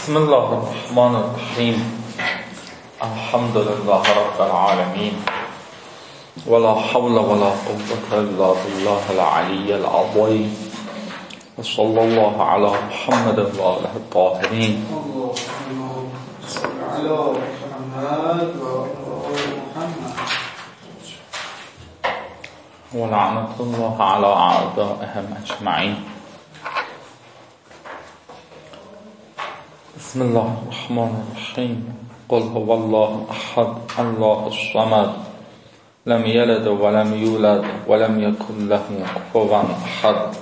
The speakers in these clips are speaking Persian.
بسم الله الرحمن الرحیم. الحمد لله رب العالمین ولا حول ولا قوة الا بالله العلی العظیم و صلی الله علی محمد و آله الطاهرین. و لعنة الله علی اعدائهم اجمعین. بسم الله الرحمن الرحیم. قل هو الله احد الله الصمد لم یلد ولم یولد ولم یکن له کفوا احد.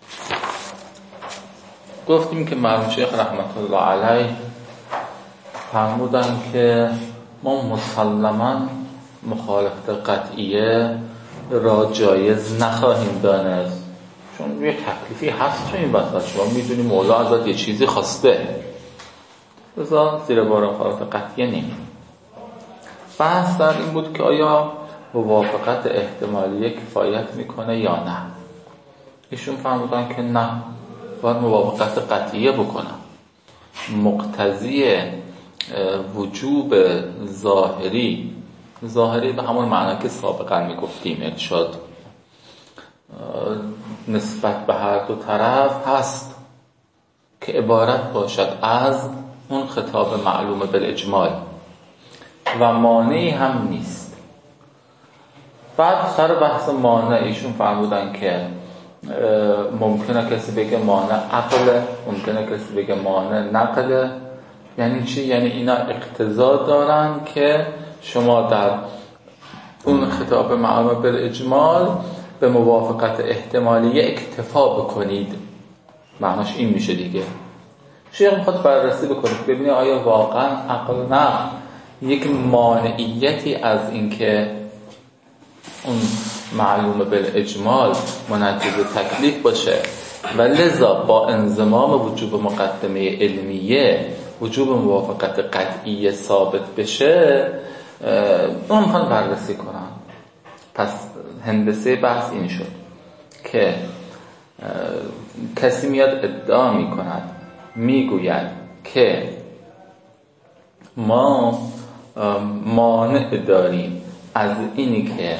گفتیم که مرحوم شیخ رحمت الله علیه فرمودن که ما مسلماً مخالفت قطعیه را جایز نخواهیم دانست، چون یه تکلیفی هست تو این وسط. شما میدونی مولا ازت یه چیزی خواسته، لذا زیر بار مخالفت قطعیه نمیم. بحث در این بود که آیا موافقت احتمالیه کفایت میکنه یا نه. ایشون فرمودن که نه، باید موافقت قطعیه بکنم. مقتضی وجوب ظاهری به همون معنی که سابقا میگفتیم ارشاد نسبت به هر دو طرف هست که عبارت باشد از اون خطاب معلوم بالاجمال و مانعی هم نیست. بعد سر بحث مانع ایشون فرمودن که ممکنه کسی بگه مانع عقله، ممکنه کسی بگه مانع نقله. یعنی چی؟ یعنی اینا اقتضا دارن که شما در اون خطاب معلوم بالاجمال به موافقت احتمالیه اکتفا بکنید. معناش این میشه دیگه. شیخ میخواد بررسی بکنید ببینید آیا واقعا عقل و نقل یک مانعیتی از اینکه اون معلوم بالاجمال منجز تکلیف باشه و لذا با انضمام وجوب مقدمه علمیه وجوب موافقت قطعی ثابت بشه، اون میخوان بررسی کنن. پس هندسه بحث این شد که کسی میاد ادعا میکند، میگوید که ما مانع داریم از اینی که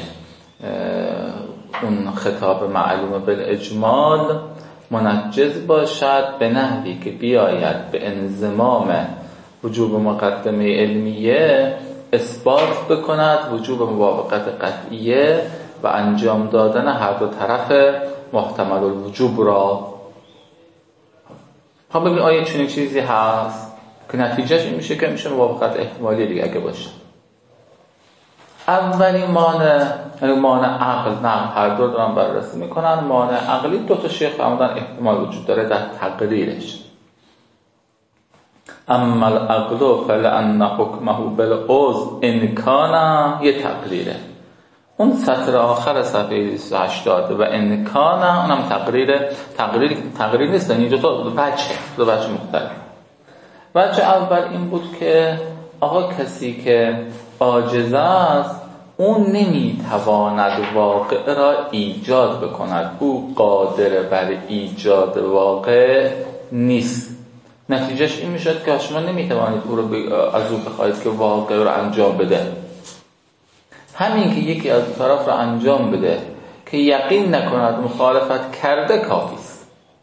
اون خطاب معلوم بالاجمال منجز باشد به نحوی که بیاید به انضمام وجوب مقدمه علمیه اثبات بکند وجوب موافقت قطعیه و انجام دادن هر دو طرف محتمل الوجوب را. خب ببین آیا چنین چیزی هست که نتیجهش این میشه که میشه موافقت احتمالی دیگه اگه باشه. اولین مانع عقل، نه هر دو دارن بررسی میکنن. مانع عقلی دو تا شیخ فرمودن احتمال وجود داره در تقریرش. اما العقل فلان حکمه بالعضو ان کان، یه تقریره. اون سطر آخر صفحه 280 و ان کان اونم تقریر نیست، یعنی دو وجه مختلف. وجه اول این بود که آقا کسی که عاجز است اون نمیتواند واقع را ایجاد بکند، او قادر بر ایجاد واقع نیست. نتیجهش این میشد که شما نمیتوانید او رو از او بخواهید که واقع رو انجام بده. همین که یکی از طرف رو انجام بده که یقین نکند مخالفت کرده کافی است.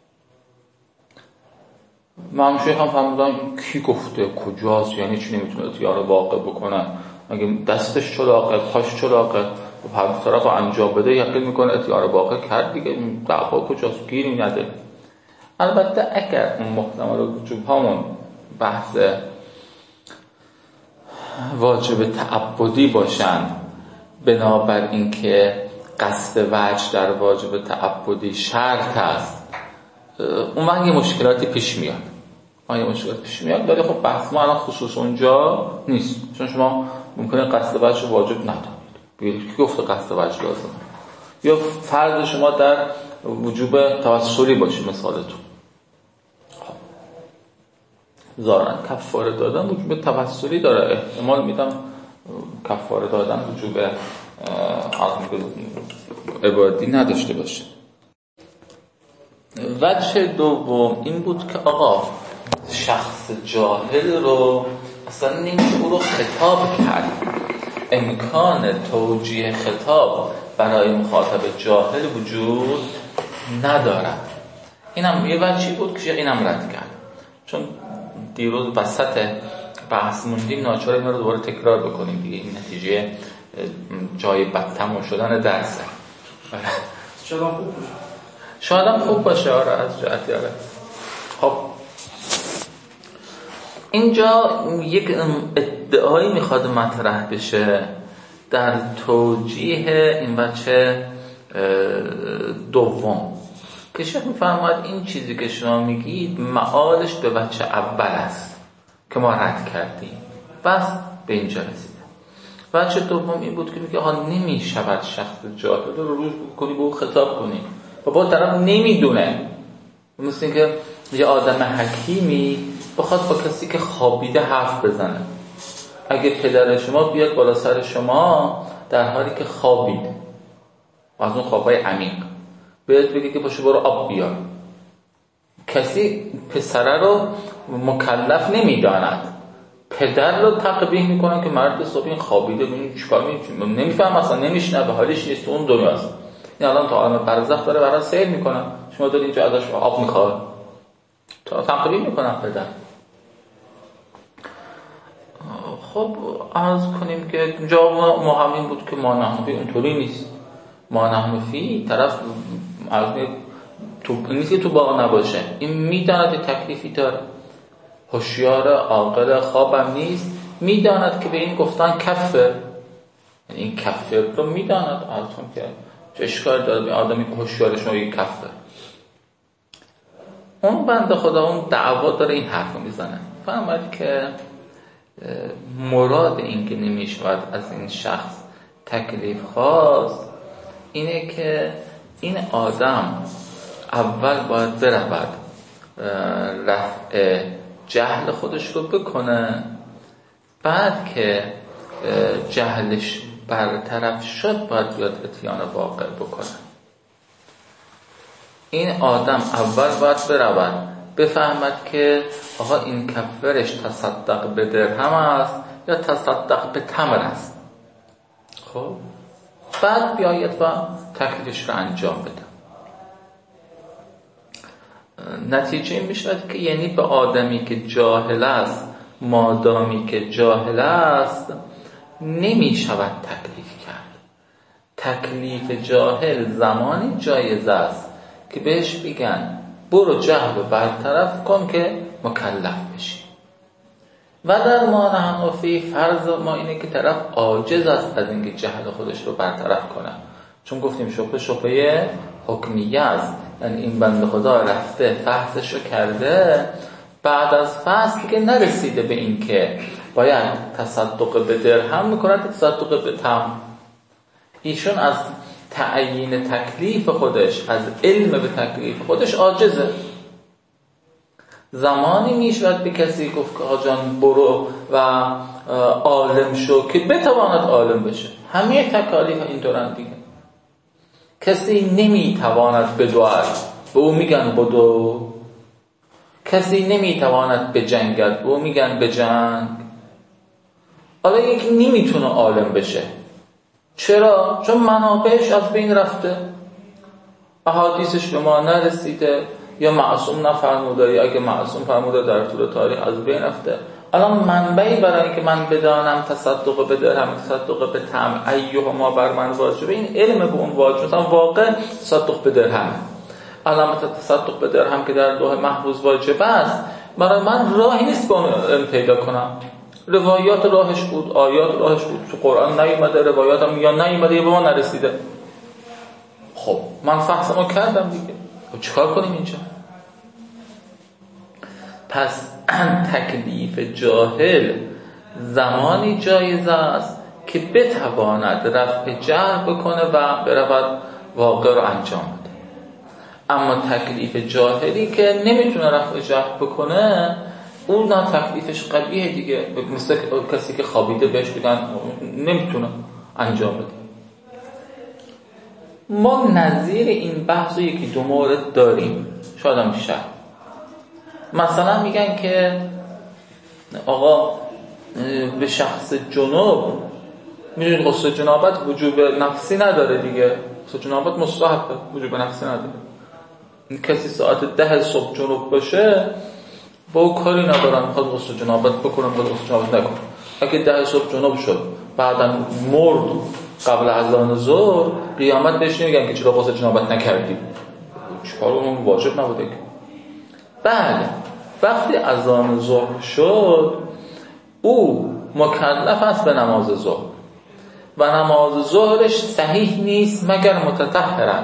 من شیخ هم فرمودن کی گفته کجاست، یعنی چی نمیتونه اختیار واقع بکنه؟ اگه دستش چلاقه پاش چلاقه و هر طرف رو انجام بده یقین میکنه اختیار واقع کرد دیگه، دعوا کجاست؟ گیری نده. البته اگر اون محتمل وجوب همون بحث واجب تعبدی باشن، بنابر این که قصد وجه در واجب تعبدی شرط است، اون وقت یه مشکلاتی پیش میاد. ولی خب بحث ما الان خصوص اونجا نیست، چون شما ممکنه قصد وجه واجب ندارید. کی گفته قصد وجه لازم؟ یا فرض شما در وجوب توسلی باشه مثالتون، ظاهرا کفاره دادن وجوب توسلی داره، احتمال میدم کفاره دادن وجوب عبادی نداشته باشه. وجه دوم این بود که آقا شخص جاهل رو اصلا نمیشه او رو خطاب کرد. امکان توجیه خطاب برای مخاطب جاهل وجود ندارد. اینم یه وجهی بود که اینم رد کرد، چون دیروز وسط بحث موندیم، ناچار اینا رو دوباره تکرار بکنیم دیگه. این نتیجه جای بدتمام شدن درسه. شاید هم خوب باشه. آره از جهتی آره. خب اینجا یک ادعایی میخواد مطرح بشه در توجیه این بچه دوم که شیخ میفرماید این چیزی که شما میگید معادش به بچه اول است که ما رد کردیم، بس به اینجا رسیده. بچه دوم این بود که میگه نمیشود شخص جاهل رو روش کنی به او خطاب کنی و با طرف نمیدونه. مثل این که یه آدم حکیمی بخواد با کسی که خوابیده حرف بزنه. اگه پدر شما بیاد بالا سر شما در حالی که خوابید و از اون خوابای عمیق بهت بگه که پاشو برو آب بیار، کسی پسره رو مکلف نمیداند، پدر رو تقبیح میکنن که مرد صبح این خوابیده، ببین چیکار میکنه، نمیفهم اصلا، نمیشنوه، حالش نیست، اون دنیاست. این الان تا عالم برزخ داره برای سیر میکنن، شما داری اینجا ازش آب میخواد، تا تقبیح میکنن پدر. خب عرض کنیم که جواب ما همین بود که ما نحنفی اونطوری نیست. ما نحنفی طرف نیست که تو باغ نباشه، این میداند تکلیفی داره، هوشیار عاقل خوابم نیست، میداند که به این گفتن کفر، این کفر رو میداند. عرض کنیم که چه اشکال داره به آدمی که هوشیارش میگه کفر. اون بنده خدا اون دعوا داره این حرف رو میزنه، فهمید که مراد این که نمیشود از این شخص تکلیف خواست اینه که این آدم اول باید برود رفع جهل خودش رو بکنه، بعد که جهلش برطرف شد باید بیاد اتیان واقع بکنه. این آدم اول باید برود بفهمد که آقا این کفرش تصدق به درهم است یا تصدق به تمر است. خب بعد بیاید و تکلیفش رو انجام بده. نتیجه میشود که یعنی به آدمی که جاهل است، مادامی که جاهل است، نمیشود تکلیف کرد. تکلیف جاهل زمانی جایز است که بهش بگن برو جهل رو برطرف کن که مکلف بشی. و در ما نحنفی فرض ما اینه که طرف عاجز است از اینکه جهل خودش رو برطرف کنه، چون گفتیم شبهه حکمیه است، یعنی این بنده خدا رفته فحصش رو کرده، بعد از فحص که نرسیده به این که باید تصدق به درهم میکنه تصدق به تمر. ایشون از تعیین تکلیف خودش، از علم به تکلیف خودش عاجزه. زمانی میشود به کسی گفت که آجان برو و عالم شو که بتواند عالم بشه. همه تکالیف اینطورن دیگه. کسی نمیتواند بدواد به او میگن بدو، کسی نمیتواند بجنگد به او میگن بجنگ. حالا یکی نمیتونه عالم بشه، چرا؟ چون منابعش از بین رفته، احادیثش به ما نرسیده، یا معصوم نفرموده، یا اگه معصوم فرموده در طول تاریخ از بین رفته. الان منبعی برای اینکه من بدانم تصدق به درهم تصدق به تمر ایهما بر من واجبه، این علم به اون واجب، مثلا واقع تصدق به درهم، علامت تصدق به درهم که در لوح محفوظ واجب است، برای من راهی نیست که اون پیدا کنم. روایات راهش بود، آیات راهش بود، تو قرآن نیومده، روایات هم یا نیومده یا به ما نرسیده. خب من فحصمو کردم دیگه، خب چیکار کنیم اینجا؟ پس تکلیف جاهل زمانی جایز است که بتواند رفع جهل بکنه و برود واقع رو انجام بده. اما تکلیف جاهلی که نمیتونه رفع جهل بکنه، اون نه تکلیفش قبیحه دیگه، مثل کسی که خوابیده بهش بگن نمیتونه انجام بده. ما نظیر این بحث رو یکی دو مورد داریم، شاید هم بیشتر. مثلا میگن که آقا به شخص جنوب، میدونید غسل جنابت وجوب نفسی نداره دیگه، غسل جنابت مستحبه، وجوب نفسی نداره. کسی ساعت 10 صبح جنوب باشه با او کاری ندارم، میخواد غسل جنابت بکنم میخواد غسل جنابت نکنم. اگه 10 صبح جنوب شد بعدا مرد قبل اذان ظهر، قیامت بهش نمیگن که چرا غسل جنابت نکردی، چیکار اون واجب نبوده که. بله وقتی اذان ظهر شد او مکلف است به نماز ظهر و نماز ظهرش صحیح نیست مگر متطهرن،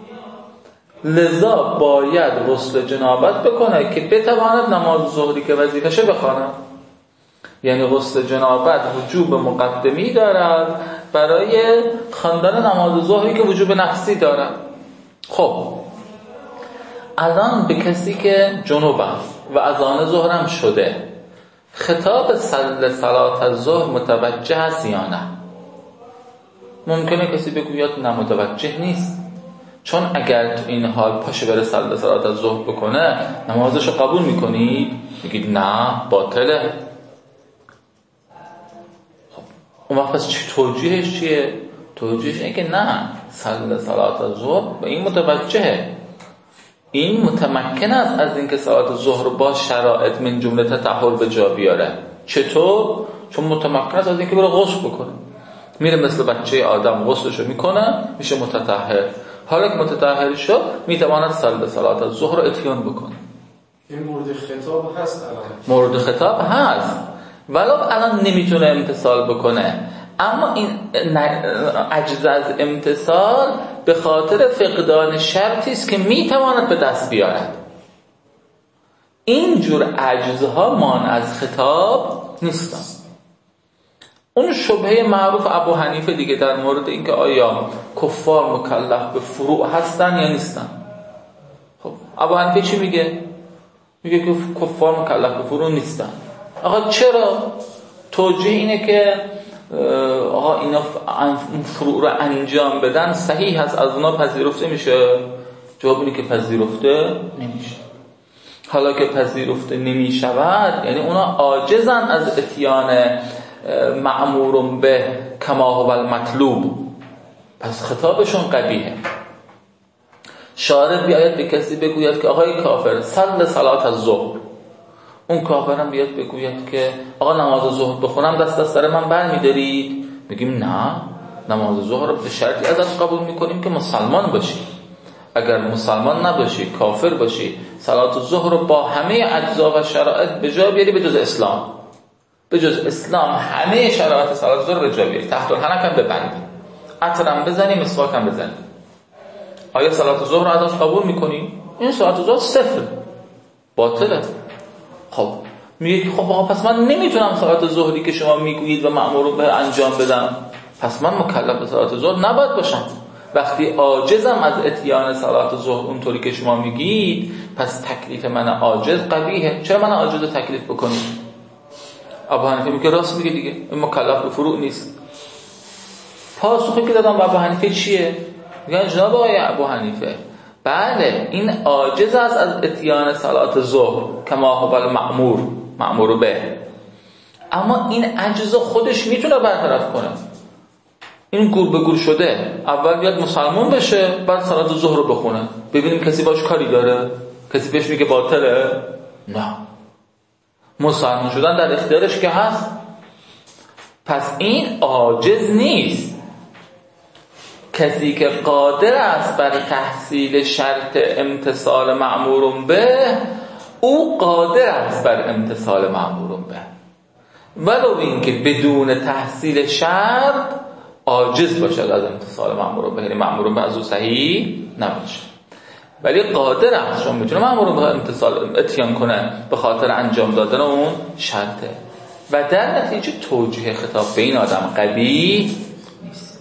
لذا باید غسل جنابت بکنه که بتواند نماز ظهری که وظیفشه بخواند. یعنی غسل جنابت وجوب مقدمی دارد برای خواندن نماز ظهری که وجوب نفسی دارد. خب الان به کسی که جنوب است و اذان ظهرم شده، خطاب صلات الظهر متوجه است یا نه؟ ممکنه کسی بگوید نه متوجه نیست، چون اگر تو این حال پاشه بره صلات الظهر بکنه نمازشو قبول میکنید؟ میگید نه باطله. خب اون وقت پس توجیهش چیه؟ توجیهش اینه که نه، صلات الظهر به این متوجهه، این متمکن است از اینکه صلات ظهر با شرایط من جمله تطهر به جا بیاره. چطور؟ چون متمکن است از اینکه بره غسل بکنه، میره مثل بچه آدم غسلشو میکنه میشه متطهر. حالا که متطهر شد میتواند صلات الظهر رو اتیان بکنه. این مورد خطاب هست الان؟ مورد خطاب هست ولو الان نمیتونه امتثال بکنه، اما این عجز از امتثال به خاطر فقدان شرطی است که میتواند به دست بیارد. این جور عجزها مانع از خطاب نیستن. اون شبهه معروف ابو حنیفه دیگه در مورد اینکه آیا کفار مکلف به فروع هستن یا نیستن. خب ابو حنیفه چی میگه؟ میگه که کفار مکلف به فروع نیستن. آقا چرا؟ توجیه اینه که آقا اینا فروع رو انجام بدن صحیح هست، از اونا پذیرفته میشه. جواب اینه که پذیرفته نمیشه. حالا که پذیرفته نمیشود یعنی اونا عاجزن از اتیان مأمور به کما هو المطلوب، پس خطابشون قبیحه. شارع بیاید به کسی بگوید که آقای کافر صلات الظهر، اون کافرم بیاد بگوید که آقا نماز ظهر بخونم دست از سر من برمی‌دارید؟ میگیم نه، نماز ظهر رو به شرطی ازت قبول میکنیم که مسلمان باشی. اگر مسلمان نباشی کافر باشی صلات الظهر رو با همه اجزا و شرایط به جا بیاری به جز اسلام، به جز اسلام همه شرایط صلات الظهر به جا بیاری، تحت الحنک هم ببندی، عطرم بزنی، مسواک هم بزنی. آیا صلات الظهر رو ازش قبول میکنی؟ این صلات الظهر صفر، باطله. خب میگه خب آقا پس من نمیتونم صلات ظهری که شما میگویید و مأمور به انجام بدم، پس من مکلف به صلات ظهر نباید باشم. وقتی عاجزم از اتیان صلات ظهر اونطوری که شما میگید، پس تکلیف من عاجز قبیحه. چرا من عاجز تکلیف بکنید؟ ابو حنیفه میگه راست میگه دیگه، این مکلف به فروع نیست. پاسخی که دادم به ابو حنیفه چیه؟ میگن جناب آقای ابو حنیفه بله این عاجز است از اتیان صلات ظهر کما هو المأمور به، اما این عجز خودش میتونه برطرف کنه. این گور به گور شده، اول بیاد مسلمان بشه بعد صلات ظهر رو بخونه، ببینیم کسی باش کاری داره، کسی بهش میگه باطله؟ نه، مسلمان شدن در اختیارش که هست. پس این عاجز نیست. کسی که قادر است بر تحصیل شرط امتثال مأمور به، او قادر است بر امتثال مأمور به، ولو اینکه بدون تحصیل شرط عاجز باشد از امتثال مأمور به، یعنی مأمور به از او صحیح نباشه، ولی قادر است، چون میتونه مأمور به امتثال اتیان کنه به خاطر انجام دادن اون شرطه. و در نتیجه توجیه خطاب به این آدم قبیح نیست.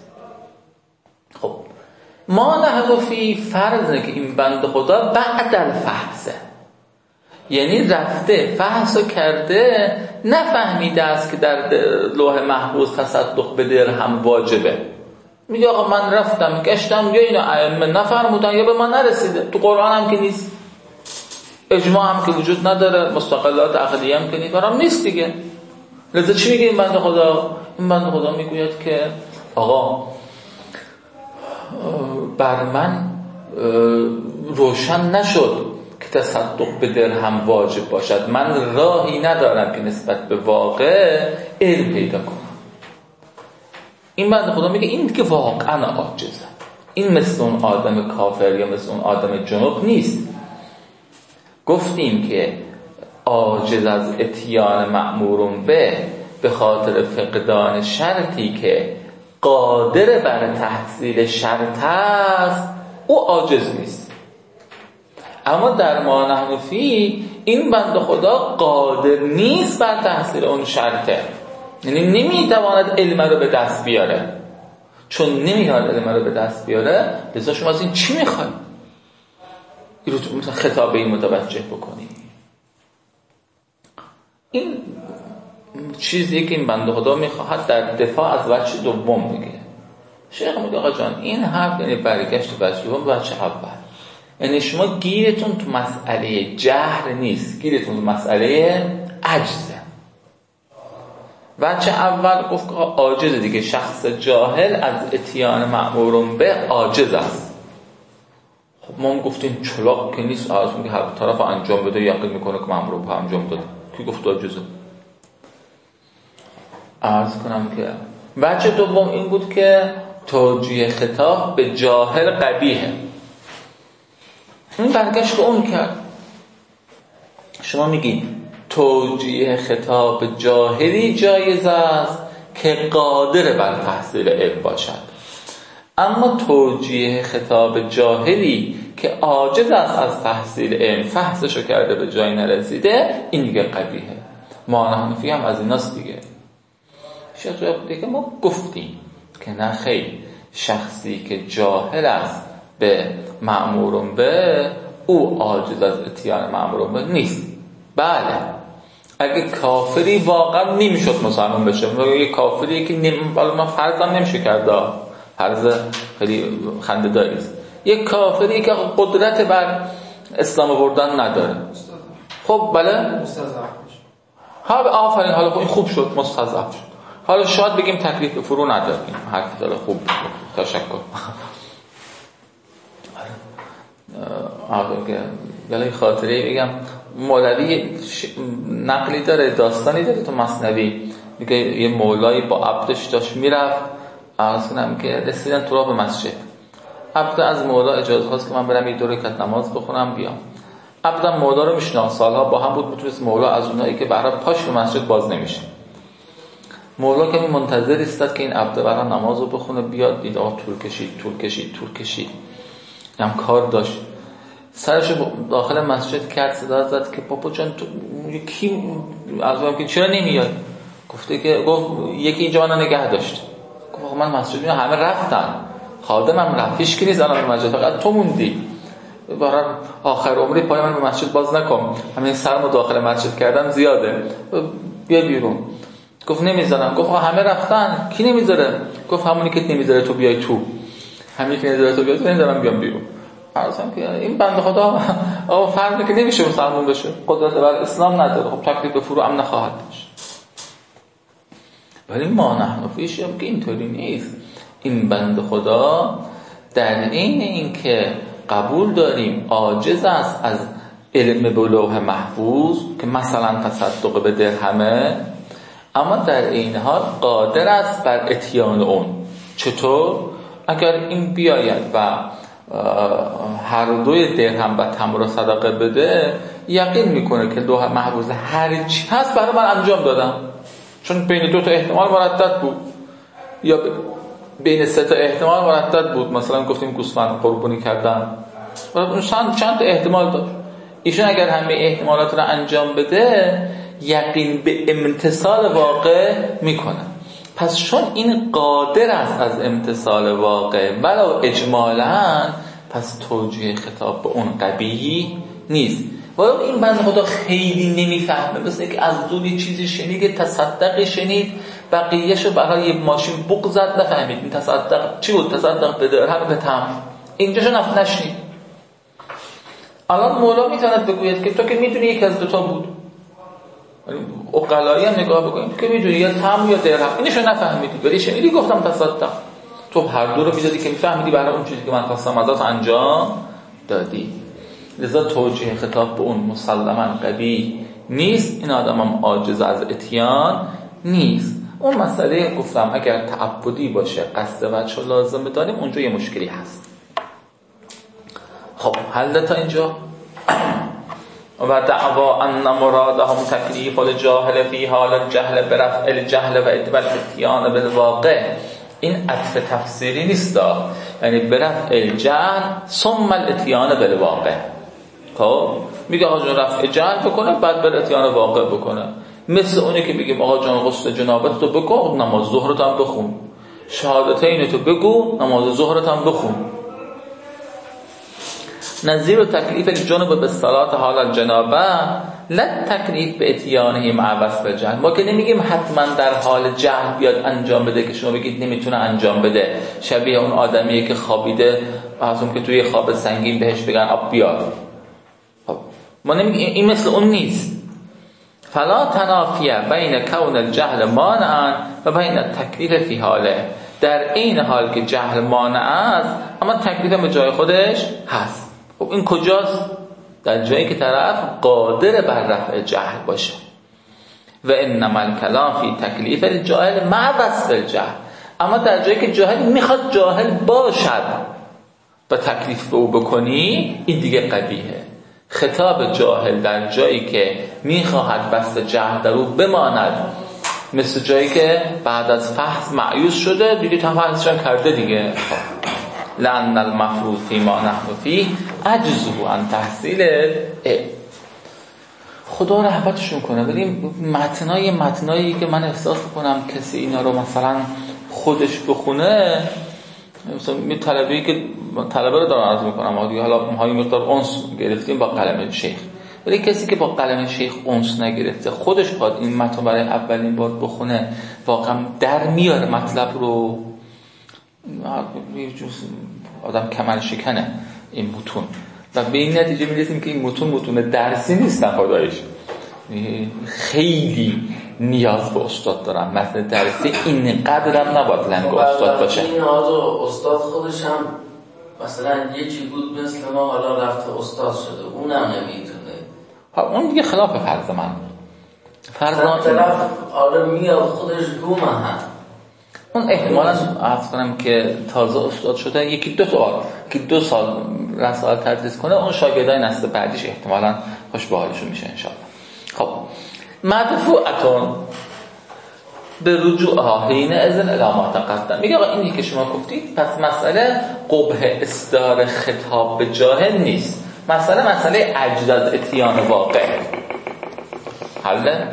خب ما نحن فی فرضه که این بند خدا بعد الفحصه، یعنی رفته فحص کرده، نفهمیده است که در لوح محفوظ تصدق به درهم واجبه. میگه آقا من رفتم گشتم یا اینو ائمه نفرمودن یا به ما نرسیده، تو قرآن هم که نیست. اجماع هم که وجود نداره، مستقلات عقلیه هم که نیست دیگه. لذا چی میگه این بنده خدا؟ این بنده خدا میگوید که آقا بر من روشن نشد که تصدق به درهم واجب باشد، من راهی ندارم که نسبت به واقع علم پیدا کنم. این بنده خدا میگه این که واقعا عاجزه، این مثل اون آدم کافر یا مثل اون آدم جنوب نیست. گفتیم که عاجز از اتیان مأمور به خاطر فقدان شرطی که قادر بر تحصیل شرط است، او عاجز نیست. اما در ما نحن فی این بنده خدا قادر نیست بر تحصیل اون شرطه، یعنی نمیتواند علم رو به دست بیاره. چون نمیتواند علم رو به دست بیاره، لذا شما از این چی میخواید؟ این رو مثلا خطابه این متوجه بکنید. این چیزی که این بنده خدا میخواهد در دفاع از وجه دوم میگه. شیخ میگه آقا جان این حرف یعنی برگشت وجه دوم به وجه اول. یعنی شما گیرتون تو مسئله جهل نیست، گیرتون تو مسئله عجزه. وجه اول گفت عاجز دیگه، شخص جاهل از اتیان مأمور به عاجز است. خب ما گفتیم چلاق که نیست، از اون که هر طرف انجام بده یقین میکنه که مأمور به انجام داده. کی گفت عاجزه؟ عرض کنم که وجه دوم این بود که توجیه خطاب به جاهل قبیحه. این برگشت اون کرد. شما میگید توجیه خطاب به جاهلی جایز است که قادر بر تحصیل علم باشد، اما توجیه خطاب جاهلی که عاجز است از تحصیل علم، فحصشو کرده به جای نرسیده، این دیگه قبیحه. ما حنفی هم از ایناست دیگه. شیخ جواب دیگه ما گفتیم که نه خیر، شخصی که جاهل است به مأمور به، او عاجز از اتیان مأمور به نیست. بله اگه کافری واقعا نمیشد مسلمان بشه، یه کافری که من فرضم نمیشه کرده، فرض خیلی خنده‌داری است، یه کافری که قدرت بر اسلام آوردن نداره، خب بله مستضعف میشه. حالا آفرین، حالا این خوب شد، مستضعف شد. حالا شاید بگیم تکلیف فرو نداریم، حرف داره، خوب، تشکر. ولی خاطره بگم، مولوی نقلی داره، داستانی داره تو مثنوی، میگه یه مولایی با عبدش داشت میرفت، عرض کنم که رسیدن تو راه به مسجد. عبد از مولا اجازه خواست که من برم یه 2 رکعت نماز بخونم بیام. عبدم مولا رو میشناسه، سالها با هم بود، میتونست مولا از اونایی که برای پاش به مسجد باز نمیشه. مولا کمی منتظر ایستاد که این عبد برای نماز رو بخونه بیاد، دید آقا طول کشید. هم کار داشت، سرش داخل مسجد کرد، صدا زد که پاپا جان تو کی از اون که چرا نمیاد؟ گفت یکی اینجا منو نگه داشت. گفت من مسجد همه رفتن، خادمم رفت، هیچ کی نیست الان تو مسجد، فقط تو موندی. برای آخر عمری پای من به مسجد باز نکن، همین سرمو داخل مسجد کردم زیاده، بیا بیرون. گفت نمیذارم. گفت همه رفتن، کی نمیذاره؟ گفت همونی که نمیذاره تو بیای تو، همین که نمیذاره تو بیای تو، نمیذارم بیام بیرون. عرضم که این بنده خدا آقا فرض که نمیشه مسلمان بشه، قدرت بر اسلام نداره، خب تکلیف به فرو هم نخواهد داشت. ولی ما نحن فیش هم که اینطوری نیست. این بنده خدا در این که قبول داریم عاجز است از علم به لوح محفوظ که مثلا تصدق به درهمه، اما در این حال قادر است بر اتیان اون. چطور؟ اگر این بیاید و هر دوی درهم و تمر و صدقه بده، یقین میکنه که لوح محفوظ هر چی هست برای من انجام دادم، چون بین 2 تا احتمال مردد بود یا بین 3 تا احتمال مردد بود. مثلا گفتیم گوسفند قربانی کردن، چند تا احتمال داشت. ایشون اگر همه احتمالات رو انجام بده، یقین به امتصال واقع میکنه. پس چون این قادر است از امتصال واقع ولو اجمالاً، پس توجیه خطاب به اون قبیح نیست. ولی این بنده خدا خیلی نمیفهمه، مثل که از دور چیزی شنید، تصدق شنید، بقیه‌شو برای ماشین بوق زد، نفهمید این تصدق چی بود، تصدق به درهم به تمر، اینجاشو نشنید. الان مولا میتواند بگوید که تو که میدونی یک از دوتا بود، عقلایی هم نگاه بکنیم که میدونی یا تمر یا درهم، اینشو نفهمیدی ولی شنیدی گفتم تصدق، تو هر دو رو میدادی که میفهمیدی برای اون چیزی که من خواستم ازت انجام دادی. لذا توجیه خطاب به اون مسلماً قوی نیست، این آدم هم عاجز از اتیان نیست. اون مسئله گفتم اگر تعبدی باشه قصد وجه لازم بداریم اونجا یه مشکلی هست. خب حل تا اینجا. و دعوا ان مرادهم تکلیف الجاهل فی حال الجهل برفع الجهل و الاتیان بالواقع، این عطف تفسیری نیست، یعنی برفع الجهل ثم الاتیان بالواقع. خب میگه آقا جان رفع جهل بکنه بعد بر اتیان واقع بکنه، مثل اونی که میگیم آقا جان غسل جنابت تو بکن نماز ظهرت هم بخون، شهادتین تو بگو نماز ظهرت هم بخون. نظیر و تکلیف الجنوب به صلات حال الجنابه لا تکلیف به اتیانه مع وصف جهل. ما که نمیگیم حتما در حال جهل بیاد انجام بده که شما بگید نمیتونه انجام بده، شبیه اون آدمیه که خوابیده معصوم که توی خواب سنگین بهش بگن آب بیاد. ما نمیگیم این مثل اون نیست. فلا تنافیه بین کون الجهل مانعا و بین تکلیف فی حاله، در این حال که جهل مانع است اما تکلیف به جای خودش هست. خب این کجاست؟ در جایی که طرف قادر بر رفع جهل باشه. و انما الکلام فی تکلیف الجاهل مع وصف الجهل، اما در جایی که جاهل میخواد جاهل باشد و تکلیف به او بکنی این دیگه قبیحه. خطاب جاهل در جایی که میخواهد وصف جهل در او بماند، مثل جایی که بعد از فحص مایوس شده دیگه تفحصشان کرده دیگه، لأن المفروض فی ما نحن فیه عجزه عن تحصیل علم. خدا رحمتشون کنه. ولی متنایی که من احساس کنم کسی اینا رو مثلا خودش بخونه، مثلا یه طلبه‌ای که طلبه رو دارم عرض میکنم دیگه، حالا ما یه مقدار انس گرفتیم با قلم شیخ، ولی کسی که با قلم شیخ انس نگرفته خودش باید این متن برای اولین بار بخونه، واقعا در میاره مطلب رو. آدم کمر شکنه این متون و به این نتیجه میرسیم که این متون درسی نیستن، خدایش خیلی نیاز به استاد دارن. مثلا درسی اینقدر هم نباید لنگ استاد باشه. این استاد خودش هم مثلا یکی بود مثل ما، حالا رفته استاد شده، اونم نمیتونه. اون دیگه خلاف فرض من. فرض من طرف آره میاد خودش گومه هم. اون احتمالاً عرض کنم که تازه استاد شده یکی دو سال رسائل تدریس کنه، اون شاگردای نسل بعدیش احتمالاً خوش به حالشون میشه انشاءالله. خب مدفوعتون به رجوعها حین اذن الی ما تقدم. میگه آقا اینی که شما گفتید پس مسئله قبح اصدار خطاب به جاهل نیست، مسئله عجز از اتیان واقع. حله؟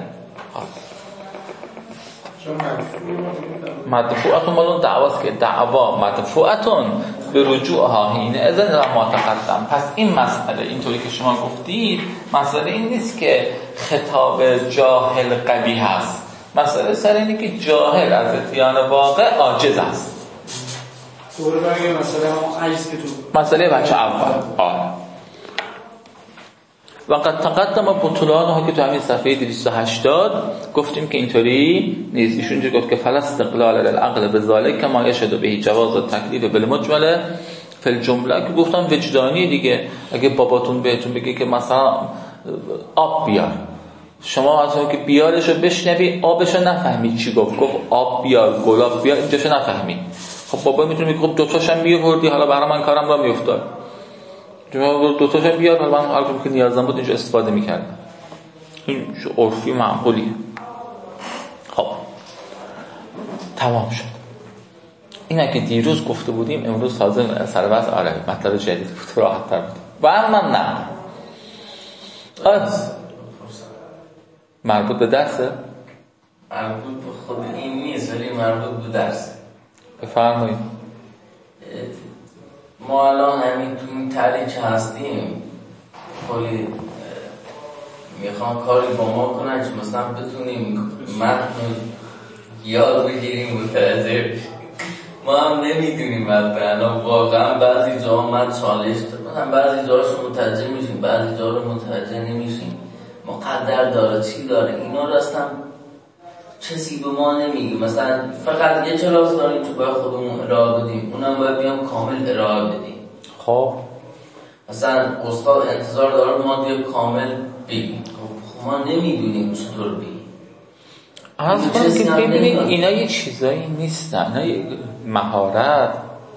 مدفوعتون مالون دعواست که دعوا مدفوعتون به رجوعها حین اذن الی ما تقدم. پس این مسئله اینطوری که شما گفتید مسئله این نیست که خطاب جاهل قبیح است، مسئله سر اینه که جاهل از اتیان واقع عاجز است. دوره برای مسئله بچه اول وقت تقدم بطلان ها که تو همین صفحه 280 گفتیم که اینطوری نیست. ایشون اینجا گفت که فلا استقلال للعقل بذالک کما یشهد به جواز التکلیف بالمجمل فی الجمله، که گفتم وجدانی دیگه. اگه باباتون بهتون بگه که مثلا آب بیار، شما مثلا که بیارشو بشنوی آبشو نفهمی چی گفت آب بیار گلاب بیار اینجاشو نفهمی، خب بابا میتونه میگه خب دوتاشم میوردی حالا برای من کارم را میافتاد، دوتاشم بیار من هر کاری که نیازم بود اینجا استفاده میکردم. این عرفی معقولیه. خب تمام شد. اینا که دیروز گفته بودیم امروز تازه سر وضع مطلب جدید بود، راحت تر بود. و اما نه مربوط به درسه؟ مربوط به خود این نیست ولی مربوط به درسه. بفرمایید. ما الان همین تو این طریق که هستیم کلی میخوان کاری با ما کنن که مثلا بتونیم متن یاد بگیریم متوجه. ما هم نمیدونیم متن. الان واقعا بعضی جاها من چالش دارم کنم بعضی جاهاش متوجه میشیم، بعضی جاها رو متوجه نمیشیم. مقدر داره، چی داره، اینا رو اصلا کسی به ما نمیگه. مثلا فقط یه کلاس داریم که باید خودمون ارائه بدیم، اونم باید بیام کامل ارائه بدیم. خب مثلا استاد انتظار داره ما دیگه کامل بگیم، خب ما نمیدونیم چطور بگیم. عرض کنم که ببینید اینا یه چیزایی نیستن، اینا یه مهارت،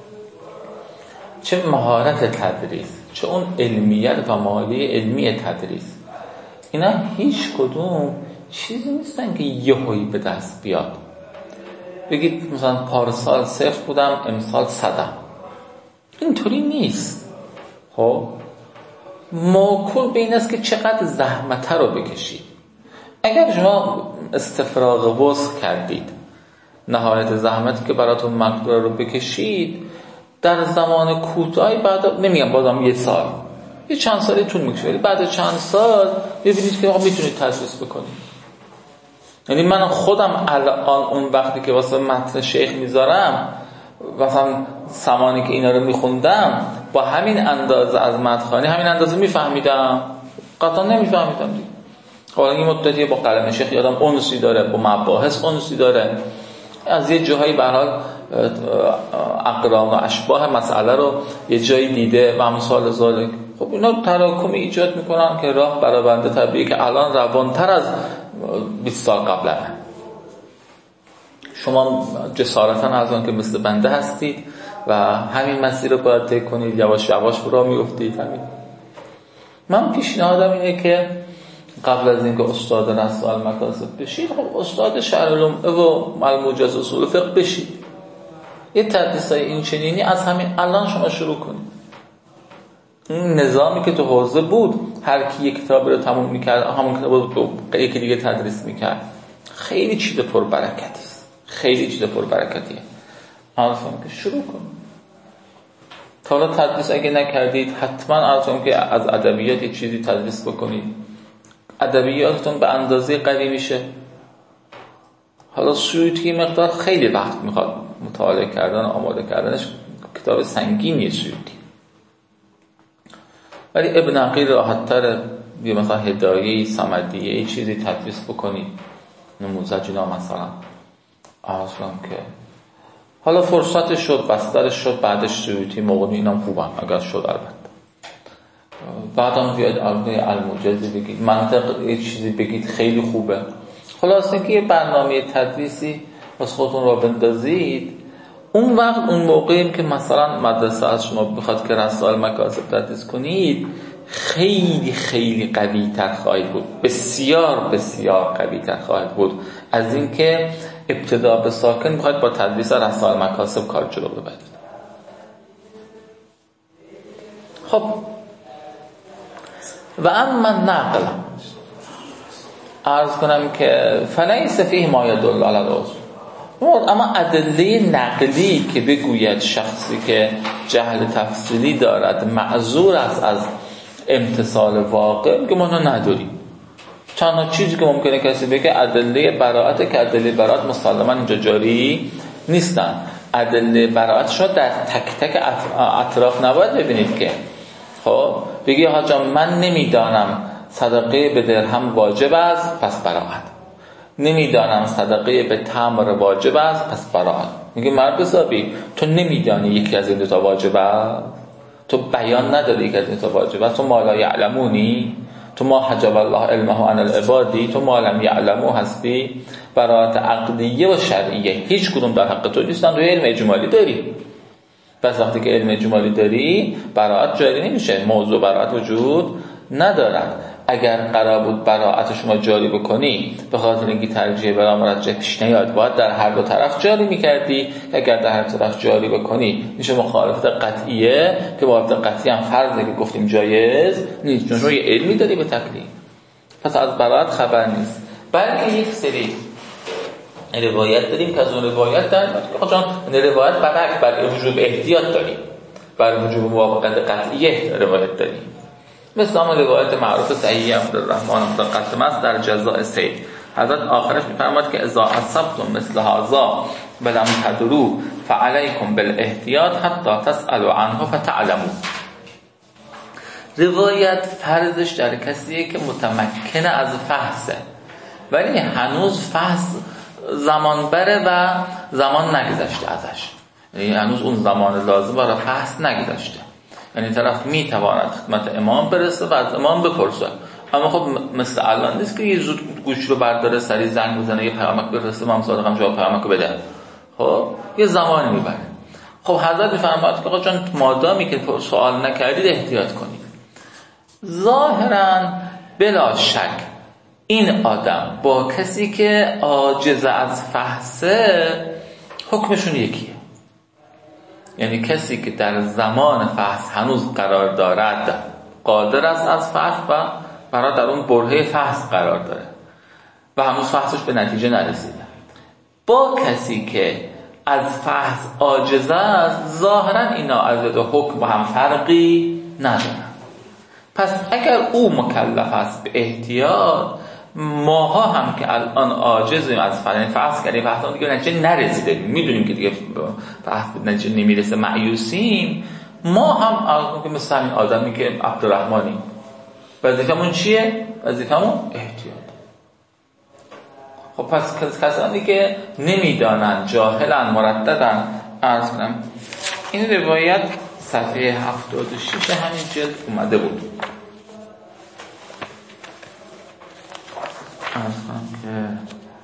چه مهارت تدریس، چه اون علمیت و مالی علمی تدریس، اینا هیچ کدوم چیزی نیستن که یهویی به دست بیاد. بگید مثلا پارسال 0 بودم امسال 100م، اینطوری نیست. خب موکول به این است که چقدر زحمت رو بکشید. اگر شما استفراغ وسع کردید، نهایت زحمتی که براتون مقدور رو بکشید، در زمان کوتاهی بعد، نمیگم بازم یه سال، یه چند سالی طول میکشه، بعد چند سال ببینید که میتونید تدریس بکنید. یعنی من خودم الان اون وقتی که واسه متن شیخ میذارم، مثلا زمانی که اینا رو میخوندم، با همین اندازه از متنخوانی همین اندازه میفهمیدم، قطعا نمیفهمیدم دیگه. حالا این مدتی با قلم شیخ یادم انسی داره، با مباحث انسی داره، از یه جاهایی به هر حال اقران و اشباه مسئله رو یه جایی دیده و امثال ذالک. خب اینا تراکمی ایجاد میکنن که راه برای بنده طبیعی که الان روانتر از 20 سال قبلنه. شما جسارتا از آن که مثل بنده هستید و همین مسیر رو باید طی کنید، یواش یواش راه میافتید. همین من پیشنهادم اینه که قبل از اینکه استاد رسال المکاسب بشید، خب استاد شرح العلوم و الموجز اصول فقه بشید. یه تدریسای این چنینی از همین الان شما شروع کنید. این نظامی که تو حوزه بود، هر کی یک کتاب رو تموم میکرد، همون کتاب رو یکی دیگه تدریس میکرد، خیلی چیز پربرکتی است، خیلی چیز پربرکتیه. حالا که شروع کنید. تا حالا تدریس اگه نکردید، حتما الان که از ادبیات یه چیزی تدریس بکنید. ادبیاتتون به اندازه قوی میشه. حالا سیوطی مقدار خیلی وقت میخواد مطالعه کردن، آماده کردنش، کتاب سنگینیه سیوطی. ولی ابن عقیل راحت‌تره، یه مثلا هدایه، صمدیه، چیزی تدریس بکنید، نموذج اینا مثلا. اصلا که حالا فرصتش شد، بسترش شد، بعدش سیوطی موقعی اینام خوبم اگر شد البته. بعدم بیاید الموجزی بگید، منطق یه چیزی بگید، خیلی خوبه. خلاصه که یه برنامه تدریسی واسه خودتون را بندازید. اون وقت اون موقعی که مثلا مدرسه از شما بخواد که رسائل مکاسب تدریس کنید، خیلی خیلی قوی تر خواهید بود، بسیار بسیار قوی تر خواهید بود از این که ابتدا به ساکن بخواید با تدریس رسائل مکاسب کار جلو ببرید. خب و اما نقل، عرض کنم که فلیس فیه ما یدل علی الاصول. اما ادله نقلی که بگوید شخصی که جهل تفصیلی دارد معذور است از امتثال واقع، که ما نداریم. تنها چیزی که ممکنه کسی بگه ادله براءت، که ادله براءت مسلما اینجا جاری نیستن. ادله براءت شما در تک تک اطراف نباید ببینید که خب بگی حاجا من نمیدانم صدقه به درهم واجب است پس براءت، نمیدانم صدقه به تمر واجب است پس براءت. میگه مرد حسابی تو نمیدانی یکی از این دو تا واجب است، تو بیان نداری یکی از این دو تا واجب است، تو ما لا یعلمونی، تو ما حجب الله علمه عن العبادی، تو ما لم یعلمو هستی. براءت عقدیه و شرعیه هیچ کدوم در حق تو نیستن. تو علم اجمالی داری، پس وقتی که علم اجمالی داری براءت جاری نمیشه، موضوع براءت وجود ندارد. اگر قرار بود براءت شما جاری بکنی به خاطر اینکه ترجیح برای مرجح پیش نیاد، باید در هر دو طرف جاری میکردی. اگر در هر طرف جاری بکنی میشه مخالفت قطعیه، که مخالفت قطعی هم فرضه که گفتیم جایز نیست، چون یه علمی داری به تکلیف. پس از براءت خبر نیست، بلکه یک سری روایت داریم که از اون روایت در روایت برعکس بر وجوب احتیاط داریم، بر وجوب موافقت قطعی روایت داریم. مثل همون روایت معروف صحیح عبدالرحمن بن قاسم است در جزاء سید. حضرت آخرش می‌فرماد که اذا اصبتم مثل هذا ولم تدروا فعليكم بالاحتیاط حتى تسألوا عنه فتعلموا. روایت فرضش در کسیه که متمکن از فحصه، ولی هنوز فحص زمان بره و زمان نگذشته ازش، یعنی هنوز اون زمان لازم برای فحص نگذشته. یعنی طرف میتواند خدمت امام برسه و از امام بپرسه، اما خب مثل الان نیست که یه زود گوش رو برداره سریع زنگ بزنه یه پیامک بفرسته امام صادق هم جواب پیامک رو بده. خب یه زمانی میبره. خب حضرت میفرماید که آقا جان مادامی که سوال نکردید احتیاط کنید. ظاهرا بلا شک این آدم با کسی که عاجز از فحصه حکمشون یکیه. یعنی کسی که در زمان فحص هنوز قرار دارد، قادر است از فحص و برای در اون برهه فحص قرار داره و هنوز فحصش به نتیجه نرسیده، با کسی که از فحص عاجز است، ظاهرا اینا از حکم با هم فرقی ندارن. پس اگر او مکلف است به احتیاط، ماها هم که الان عاجزیم از فحص کردیم، فحص دیگه نتیجه نرسیده، میدونیم که دیگه فحص به نتیجه نمیرسه، مایوسیم، ما هم الان مثل همین آدمی که عبدالرحمانی وظیفمون چیه؟ وظیفمون احتیاط. خب پس کسانی که نمیدانن، جاهلن، مرددن، عرض کنم این روایت صفحه 76 همین جلد اومده بود. عرض کنم که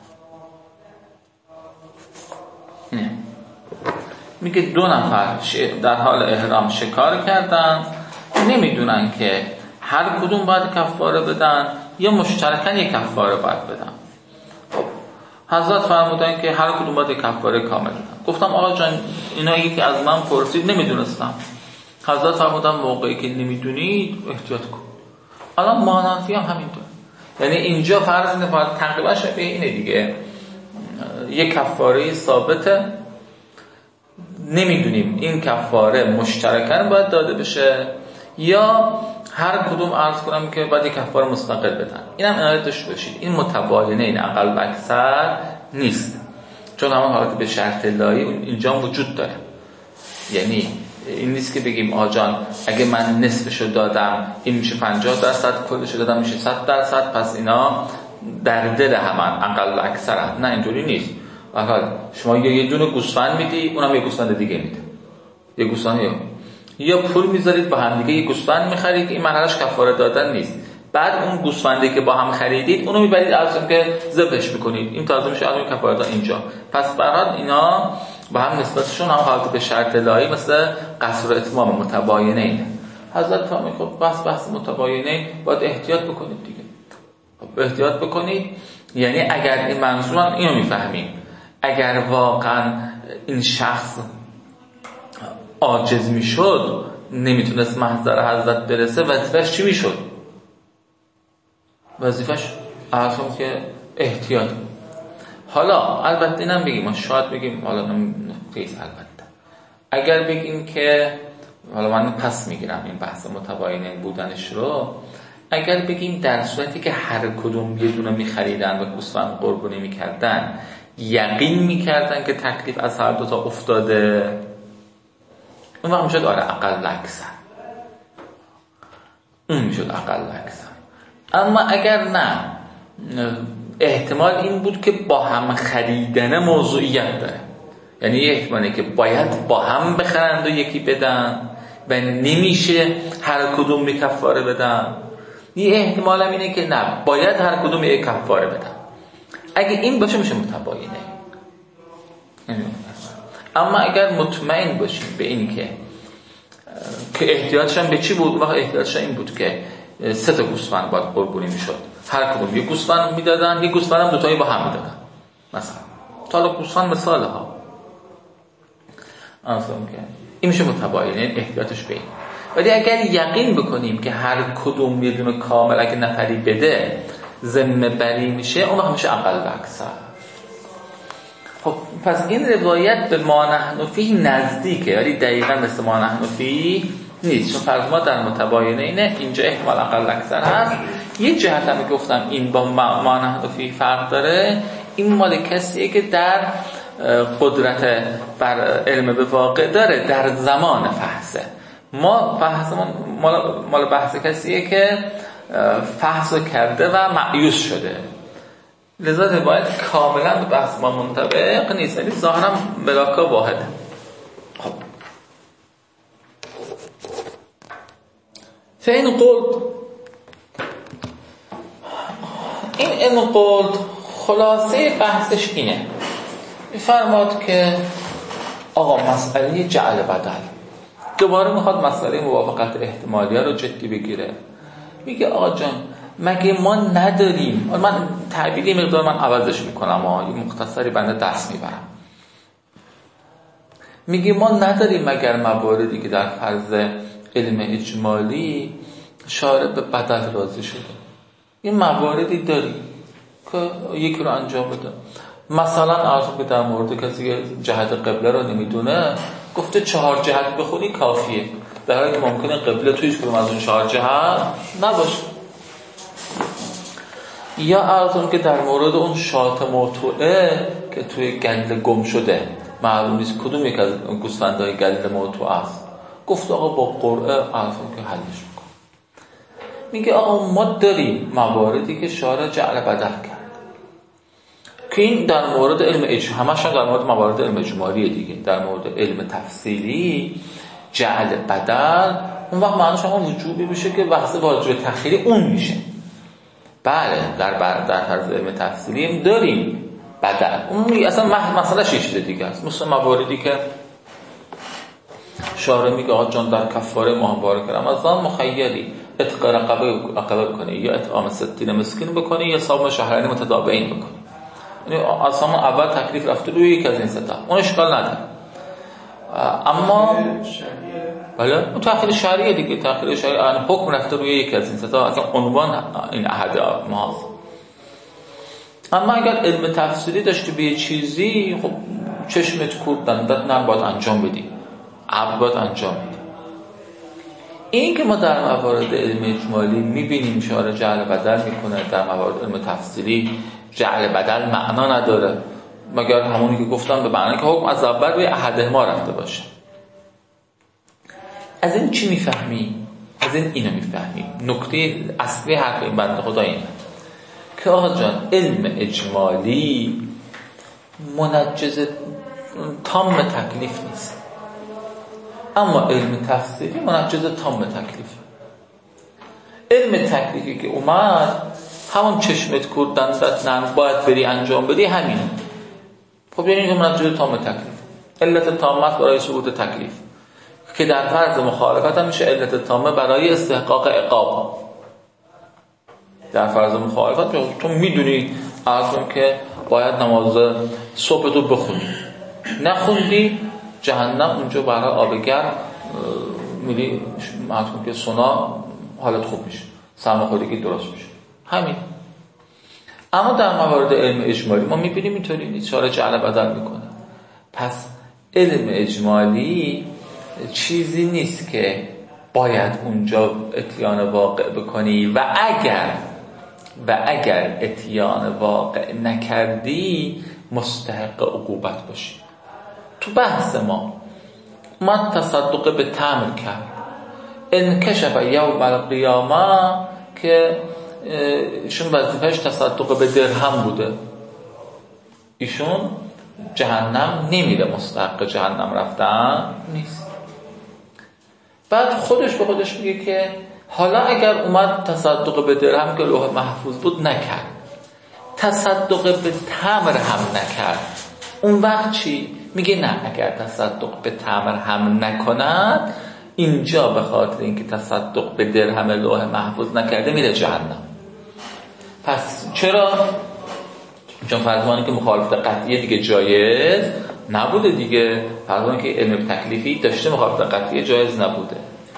نه. میگه 2 نفر در حال احرام شکار کردن، نمیدونن که هر کدوم باید کفاره بدن یا مشترکاً یک کفاره باید بدن. خب حضرت فرمودن که هر کدوم باید کفاره کامل بدن. گفتم آقا جان اینا یکی از من پرسید نمیدونستم. حضرت فرمودن موقعی که نمیدونید احتیاط کن. الان مانافی هم همینطور، یعنی اینجا فرض اینه تقریبا شبیه اینه دیگه، یک کفاره ثابته، نمیدونیم این کفاره مشترکاً باید داده بشه یا هر کدوم عرض کنم که باید یک کفاره مستقل بدن. اینم عنایت داشته باشید، این متباینه، این اقل و اکثر نیست، چون همون حالت به شرط لایی اینجا وجود داره. یعنی این نیست که بگیم آجان اگه من نصفشو دادم این میشه 50%، کلشو دادم میشه 100%، پس اینا در دل همان اقل و اکثر هم. نه اینطوری نیست. حالا شما یه دونه گوسفند میدی، اونم یه گوسفند دیگه میده، یه گوسفند یا پول میذارید با هم دیگه یه گوسفند میخرید، این مرحلهش کفاره دادن نیست. بعد اون گوسفندی که با هم خریدید اونو میبرید عرضم که ذبحش میکنید، این تازه میشه الان کفاره دادن اینجا. پس برات اینا با هم نسبتشون هم حالت به شرط لایی مثل قصر و اتمام متباینه اینه. حضرت فرمود خب بحث متباینه باید احتیاط بکنید دیگه. خب احتیاط بکنید یعنی اگر این منظورم اینو میفهمیم، اگر واقعا این شخص عاجز میشد، نمیتونست محضر حضرت برسه، وظیفش چی میشد؟ وظیفش عرضم که احتیاط. حالا البته اینم بگیم، شاید بگیم حالا نکته‌ایست، البته اگر بگیم که حالا من پس میگیرم این بحث متباینه بودنش رو، اگر بگیم در صورتی که هر کدوم یه دونه میخریدن و گوسفند قربانی میکردن، یقین میکردن که تکلیف از هر دوتا افتاده، اون وقت میشد آره اقل اکثر، اون میشد اقل اکثر. اما اگر نه، احتمال این بود که با هم خریدن موضوعیت داره، یعنی یه احتمالی که باید با هم بخرند و یکی بدن و نمیشه هر کدوم به کفاره بدن. یه احتمال هم اینه که نه، باید هر کدوم یک کفاره بدن. اگه این باشه میشه متباینه. اما اگر مطمئن باشیم به این که احتیاطش هم به چی بود، وقت احتیاطش این بود که 3 گوسفند باید قربانی میشد، هر کدوم یک گوسفند میدادن، یک گوسفند هم دوتایی با هم میدادن مثلا. حالا گوسفند مثاله ها اصلا که این میشه متباینه، احتیاطش به این. ولی اگر یقین بکنیم که هر کدوم یه دونه کامل اگه نفری بده ذمه بری میشه، اون وقت میشه اقل و اکثر. خب پس این روایت به ما نحن فیه نزدیکه، ولی دقیقاً مثل ما نحن فیه نیست، چون فرض ما در متباینه اینه، اینجا احتمال اقل اکثر هست. یه جهت هم گفتم این با ما نحن فیه فرق داره، این مال کسیه که در قدرت بر علم به واقع داره در زمان فحصه. ما بحثمون مال بحث کسیه که فحص کرده و مایوس شده، لذا باید کاملا به بحث ما منطبق نیست، یعنی ظاهرا بلاکا واحده. خب فین قلت، این قلت خلاصه بحثش اینه، میفرماد که آقا مسئله جعل بدل، دوباره میخواد مسئله موافقت احتمالیه رو جدی بگیره. میگه آقا جان مگه ما نداریم، من تعبیری مقدار من عوضش میکنم یه مختصری بنده دست میبرم، میگه ما نداریم مگر مواردی که در فرض علم اجمالی شارع به بدل راضی شده، یه مواردی داریم که یکی رو انجام بده. مثلا عرض که در مورد کسی که جهت قبله رو نمیدونه گفته 4 جهت بخونی کافیه، در حالی که ممکنه قبله تویش کدوم از اون 4 جهت نباشه. یا عرض که در مورد اون شاة موطوعه که توی گله گم شده معلوم نیست کدوم یک از گوسفندهای گله موطوعه است، گفت آقا با قرعه عرض که حلش میکنه. میگه آقا ما داریم مواردی که شارع جعل بدل کرد که این در مورد علم همش در مورد موارد علم اجمالیه دیگه. در مورد علم تفصیلی جعل بدل اون وقت معنیش هم وجوبی میشه که بحث واجب تخیری اون میشه. بله در فرض علم تفصیلی داریم بدل، اون اصلا مسئله چیز دیگه است. مثل مواردی که شارع میگه آقا جان در کفاره ماه مبارک رمضان مخیری اتق رقبه بکنی یا اطعام 60 مسکین بکنی یا صوم شهرین متتابعین بکنی. یعنی اصلا اول تکلیف رفته روی یک از این ستا، اون اشکال نداره. اما بله اون تأخیر شرعیه دیگه، تأخیر شرعی حکم رفته روی یک از این ستا، اصلا عنوان این احد ماست. اما اگر علم تفسیری داشتی به یه چیزی، خب چشمت کور دندت نرم باید انجام بدی، عبد باید انجام بدی. این که ما در موارد علم اجمالی میبینیم شارع جعل بدل میکنه، در موارد علم تفسیری جعل بدل معنا نداره مگر همونی که گفتم به معنی که حکم از اول روی احد ما رفته باشه. از این چی میفهمیم؟ از این اینو میفهمیم. نکته اصلی حرف این بنده خدا اینه که آقا جان علم اجمالی منجز تام تکلیف نیست، اما علم تفسیری منجز تام تکلیف. علم تکلیفی که اومد همون چشمت کور دندت نرم باید بری انجام بدی همینه. خب یعنی که منجز تام تکلیف، علت تامه برای ثبوت تکلیف که در فرض مخالفت هم میشه علت تامه برای استحقاق عقاب. در فرض مخالفت تو میدونی اصلا که باید نماز صبح تو بخونی، نخوندی جهنم اونجا برای آبگر میری، معلوم که سونا حالت خوب میشه، سرماخوردگی درست میشه، همین. اما در موارد علم اجمالی ما میبینیم اینطوری نیست، شارع جعل بدل میکنه. پس علم اجمالی چیزی نیست که باید اونجا اتیان واقع بکنی و اگر اتیان واقع نکردی مستحق عقوبت باشی. تو بحث ما تصدق به تمر کرد، انکشف یوم القیامه که ایشون وظیفه‌اش تصدق به درهم بوده، ایشون جهنم نمیره، مستحق جهنم رفتن نیست. بعد خودش به خودش میگه که حالا اگر اومد تصدق به درهم که لوح محفوظ بود نکرد، تصدق به تمر هم نکرد، اون وقت چی؟ میگه نه، اگر تصدق به تمر هم نکند اینجا به خاطر اینکه تصدق به درهم لوح محفوظ نکرده میره جهنم. پس چرا؟ چون فرضانی که مخالفت قطعیه دیگه جایز نبوده دیگه، فرضانی که علم تکلیفی داشته مخالفت قطعیه جایز نبوده.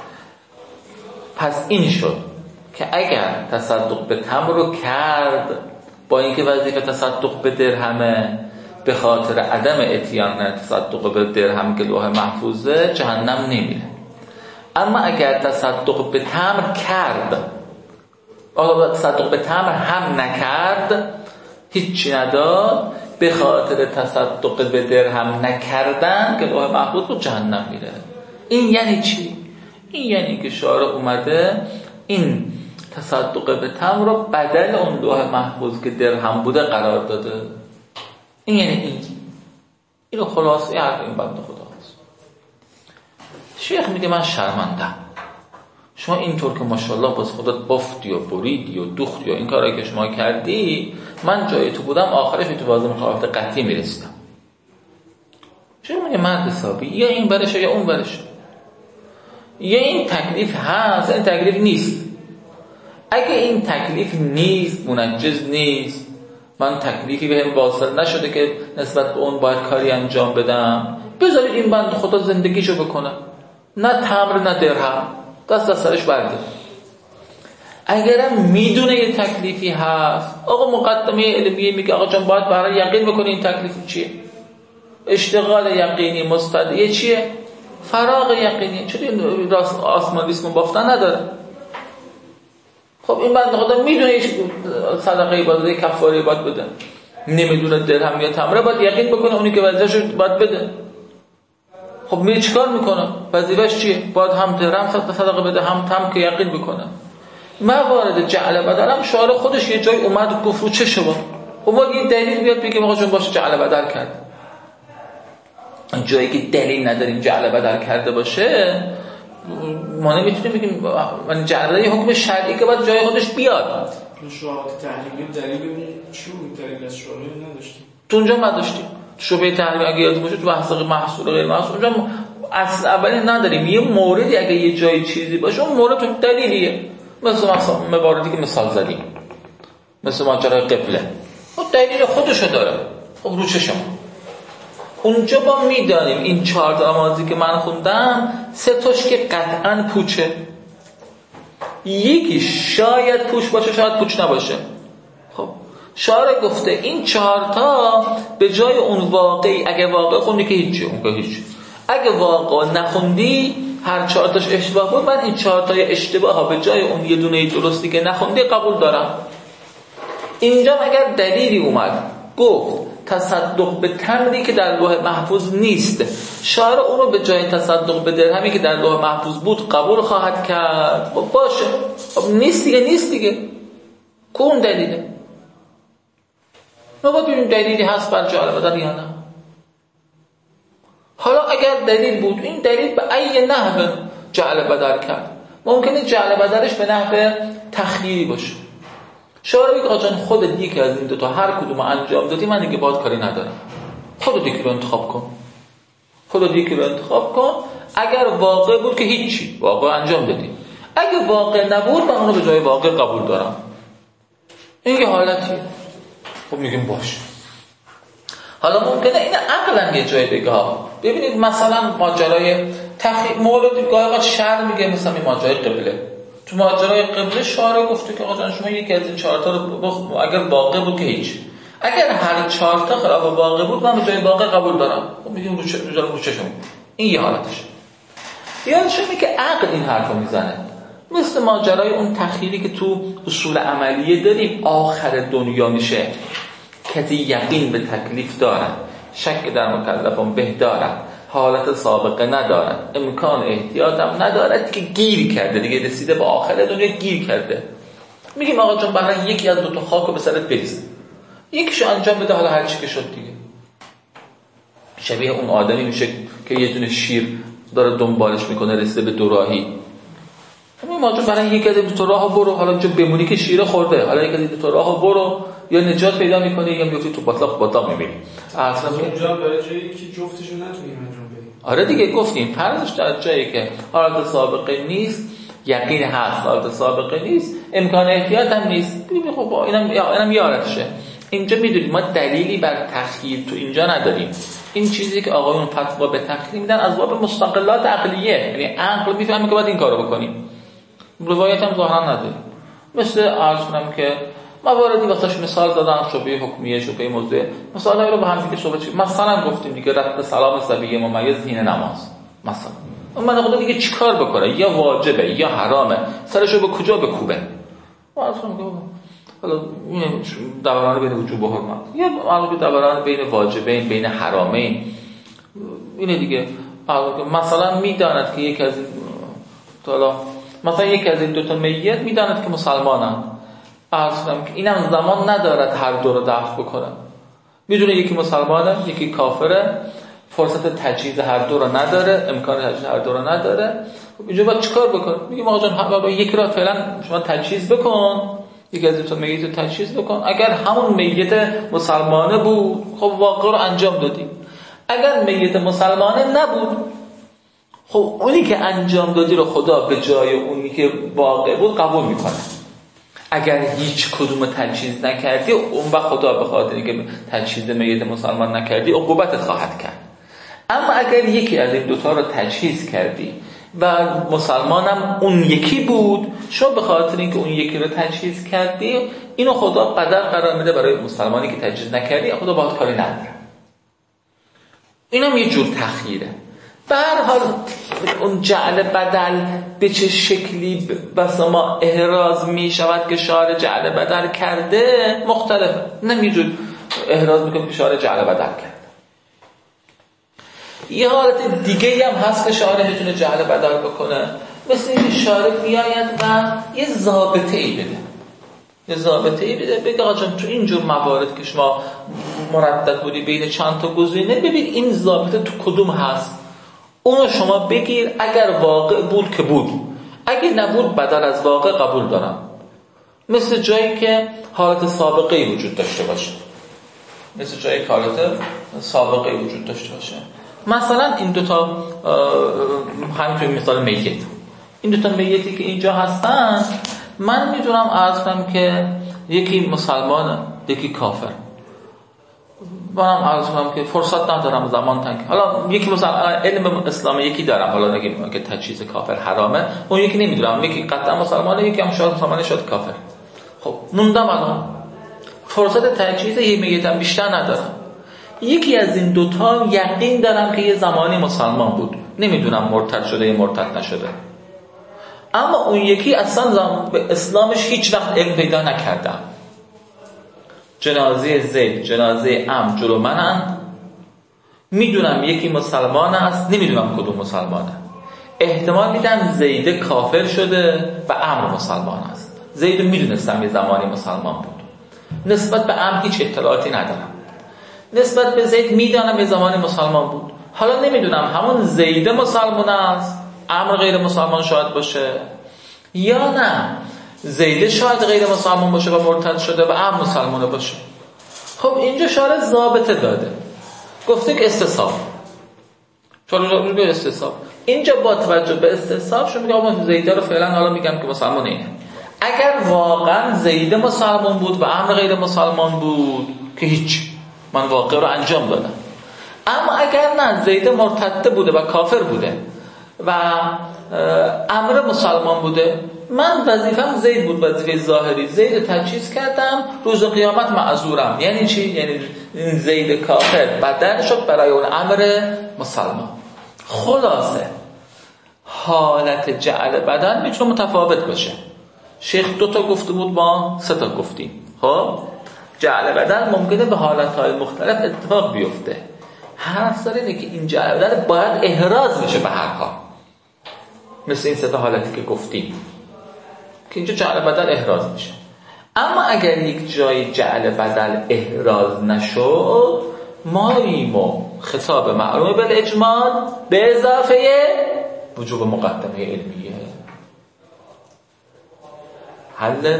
پس این شد که اگر تصدق به تمر رو کرد با اینکه وظیفه تصدق به درهمه، به خاطر عدم اتیان تصدق به درهم که لوح محفوظه جهنم نمیره. اما اگر تصدق به تمر کرد، تصدق به تمر هم نکرد، هیچی نداد، به خاطر تصدق به درهم نکردن که لوح محفوظ بود جهنم میره. این یعنی چی؟ این یعنی که شارع اومده این تصدق به تمر رو بدل اون لوح محفوظ که درهم بوده قرار داده. این یعنی اینو خلاصه حرف این بنده خدا هست. شیخ میگه من شرمندم، شما اینطور که ماشاءالله باز خودت بافتی و بریدی و دوختی و این کارایی که شما کردی، من جای تو بودم آخرش تو بازم مخالفت قطعی میرسیدم. شیخ میگه مرد حسابی، یا این برشه یا اون برشه، یا این تکلیف هست این تکلیف نیست. اگه این تکلیف نیست، منجز نیست، من تکلیفی بهم واصل نشده که نسبت به اون باید کاری انجام بدم، بذارید این بند خدا زندگیشو بکنه، نه تمر نه درهم، دست از سرش برده. اگرم میدونه یه تکلیفی هست، آقا مقدمه علمیه میگه آقا جان باید برای یقین بکنی این تکلیف چیه، اشتغال یقینی مستدعی چیه، فراغ یقینی. چون این راست آسمان ریسمون بافتن نداره. خب این بنده خدا میدونه صدقه باید بده، کفاره باید بده، نمیدونه درهم یا تمره، باید یقین بکنه اونی که وظیفه‌شو باید بده. خب میره چیکار میکنه؟ وظیفه‌ش چیه؟ باید هم درهم صدقه بده هم تمر که یقین بکنه. موارد جعل بدل هم شارع خودش یه جای اومد گفت رو چه شما، خب باید یه دلیل بیاد بگه آقا جون باشه جعل بدل کرد. جایی که دلیل نداریم جعل بدل کرده باشه، ما نمیتونیم بگیم من جعل یه حکم شرعی که باید جای خودش بیاد. شواهد تحلیلی دلیل چی بود؟ دلیل از شارع نداشتیم. تو اونجا نداشتیم. شبهه تحلیل اگه یاد باشه تو بحث محصول غیر محصول اونجا اصل اولی نداریم. یه موردی اگه یه جای چیزی باشه اون مورد تو دلیلیه. مثلا مواردی که مثال زدیم، مثل ماجرای قبله، اون دلیل خودشو داره. خب رو چه شما اونجا با میدانیم این 4 تا نمازی که من خوندم 3 تاش که قطعاً پوچه، یکی شاید پوچ باشه شاید پوچ نباشه. خب شارع گفته این 4 تا به جای اون واقعی، اگه واقع خوندی که هیچی، اون که هیچ، اگه واقع نخوندی هر 4 تاش اشتباه بود، من این 4 تای اشتباه ها به جای اون یه دونه درستی که نخوندی قبول دارم. اینجا اگر دلیلی اومد گفت تصدق به تمری که در لوح محفوظ نیست، شارع اون رو به جای تصدق به درهمی که در لوح محفوظ بود قبول خواهد کرد. باشه، نیست دیگه کون دلیله؟ ما باید ببینیم دلیلی هست بر جعل بدل یا نه. حالا اگر دلیل بود، این دلیل به ای نحو جعل بدل کرد. ممکنه جعل بدلش به نحو تخییری باشه. شارع بگه آقا جان خودت یکی از این 2 تا هر کدوم انجام دادی، من دیگه باهات کاری ندارم، خودت یکی رو انتخاب کن. اگر واقع بود که هیچی، واقع انجام دادی. اگه واقع نبود من اونو به جای واقع قبول دارم. این یه حالتیه. خب میگیم باشه. حالا ممکنه این عقلا یه جای بگه ها. ببینید مثلا ماجرای مولد گاهی شرع میگه مثلا این ماجرای قبله. تو ماجرای قبله شارع گفته که آقا جان شما یکی از این 4 تا رو اگر واقع بود که هیچ، اگر هر 4 تا خلاف واقع بود من به جای واقع قبول دارم. خب میگیم رو چه شما. این یه حالتشه. یادشونه که عقل این حرفو میزنه، مثل ماجرای اون تخیلی که تو اصول عملیه داریم. آخر دنیا میشه کسی یقین به تکلیف دارن، شک در مکلفان به دارن، حالت سابقه ندارن، امکان احتیاط هم ندارد که گیر کرده دیگه، رسیده به آخر دنیا گیر کرده. میگیم آقا جان برای یکی از 2 تا خاک رو به سرت بریز، یکیشو انجام بده، حالا هر چی که شد دیگه. شبیه اون آدمی میشه که یه دونه شیر داره دنبالش میکنه رسیده به دوراهی. همین ماجرا برای یکی از 2 تا راه برو، حالا اینجا بمونی که شیر خورده، حالا یکی از 2 تا راه برو، یا نجات پیدا میکنی یا میفتی تو باطلاق میبینی. اصلا اونجا برای جایی که جفتشو نتونیم انجام بدیم. آره دیگه گفتیم فرضش در جایی که حالت سابقه نیست، یقین هست، حالت سابقه نیست، امکان احتیاط هم نیست. ببین خب اینم یارشه. اینجا میدونید ما دلیلی بر تخییر تو اینجا نداریم. این چیزی که آقایون فتوا به تخییر میدن از باب مستقلات عقلیه، یعنی عقل میفهمه که باید این کارو بکنیم. روایت هم ظاهرا نداریم. مثل عرض کنم که مواردی واسش مثال زدن، شبهه حکمیه، شبهه موضوع، مثلا رو با هم دیگه صحبت چی مثلا گفتیم دیگه رد سلام صبیه ممیز حین نماز، مثلا من خدا دیگه چیکار بکنه، یا واجبه یا حرامه، سرشو به کجا بکوبه. مثلا حالا این دوران بین وجوب و حرمت، یا علاوه دوران بین واجبین بین حرامین. اینه دیگه مثلا میداند که یک از حالا مثلا یکی از این دوتا میت میداند که مسلمانن، عرض کنم که اینم زمان ندارد هر دو رو دفع بکنه، میدونه یکی مسلمانه یکی کافره، فرصت تجهیز هر دو رو نداره، امکان تجهیز هر دو رو نداره. اینجا باید چیکار بکنه؟ میگیم آقا جان یکی را فعلا شما تجهیز بکن، یکی از دوتا میت رو تجهیز بکن. اگر همون میت مسلمانه بود خب واقع رو انجام دادی، اگر میت مسلمانه نبود خب اونی که انجام دادی رو خدا به جای اونی که واقع بود قبول میکنه. اگر هیچ کدوم تجهیز نکردی اون وقت خدا به خاطری که تجهیز میت مسلمان نکردی عقوبتت خواهد کرد. اما اگر یکی از این دوتا رو تجهیز کردی و مسلمانم اون یکی بود، شما به خاطر اینکه اون یکی رو تجهیز کردی اینو خدا قدر قرار میده برای مسلمانی که تجهیز نکردی، خدا باهات کاری نداره. اینم یه جور تخییره. به هر حال اون جعل بدل به چه شکلی بس ما احراز می شود که شارع جعل بدل کرده مختلفه. نمیجور احراز میکنیم که شارع جعل بدل کرده. یه حالت دیگه هم هست که شارع میتونه جعل بدل بکنه، مثل اینکه شارع بیاید و یه ضابطه‌ای بده، یه ضابطه‌ای بده، بگه آقا جان تو اینجور موارد که شما مردد بودی بین چند تا گزینه، ببین این ضابطه تو کدوم هست، اونو شما بگیر، اگر واقع بود که بود، اگه نبود بدل از واقع قبول دارم. مثل جایی که حالت سابقه‌ای وجود داشته باشه، مثل جایی که حالت سابقه‌ای وجود داشته باشه. مثلا این دوتا همینطور مثال میت، این دوتا میتی که اینجا هستن، من میدونم عرض کنم که یکی مسلمانه یکی کافر، منم عرض کنم که فرصت ندارم، زمان تنگ. حالا یکی مثلا علم اسلام یکی دارم، حالا نگیم که تجهیز کافر حرامه، اون یکی نمیدونم، یکی قطعا مسلمانه یکی هم شاید مسلمانه شد کافر. خب موندم الان فرصت تجهیز یه میتم بیشتر ندارم. یکی از این دوتا یقین دارم که یه زمانی مسلمان بود، نمیدونم مرتد شده یا مرتد نشده، اما اون یکی اصلا به اسلامش هیچ وقت علم پیدا نکردم. جنازه زید جنازه عم جلو منن، میدونم یکی مسلمان است، نمیدونم کدوم مسلمانه. احتمال میدم زید کافر شده و عم مسلمان است. زید میدونستم یه زمانی مسلمان بود، نسبت به عم هیچ اطلاعاتی ندارم. نسبت به زید میدونم یه زمانی مسلمان بود، حالا نمیدونم همون زید مسلمان است، عم غیر مسلمان شاید باشه، یا نه زید شاید غیر مسلمان باشه و مرتد شده و عم مسلمانه باشه. خب اینجا شارع ضابطه داده، گفته که استصحاب، شارع میگه استصحاب. اینجا با توجه به استصحاب شما میگه آقا زید رو فعلا حالا میگم که مسلمان اینه. اگر واقعا زید مسلمان بود و عم غیر مسلمان بود که هیچ، من واقع رو انجام دادم. اما اگر نه زید مرتد بوده و کافر بوده و امر مسلمان بوده، من وظیفم زید بود، وظیفه ظاهری زید تجهیز کردم، روز قیامت معذورم. یعنی چی؟ یعنی زید کافر بدل شد برای اون امر مسلمان. خلاصه حالت جعل بدل میتونه متفاوت باشه. شیخ 2 تا گفته بود، ما 3 تا گفتیم. خب جعل بدل ممکنه به حالتهای مختلف اتفاق بیفته. حرف داره اینه که این جعل بدل باید احراز بشه به هر حال، مثل این 3 تا حالتی که گفتیم که اینجا جعل بدل احراز میشه. اما اگر یک جای جعل بدل احراز نشد، ماییم و خطاب معلومه بالاجمال به اضافه وجوب مقدمه علمیه. حل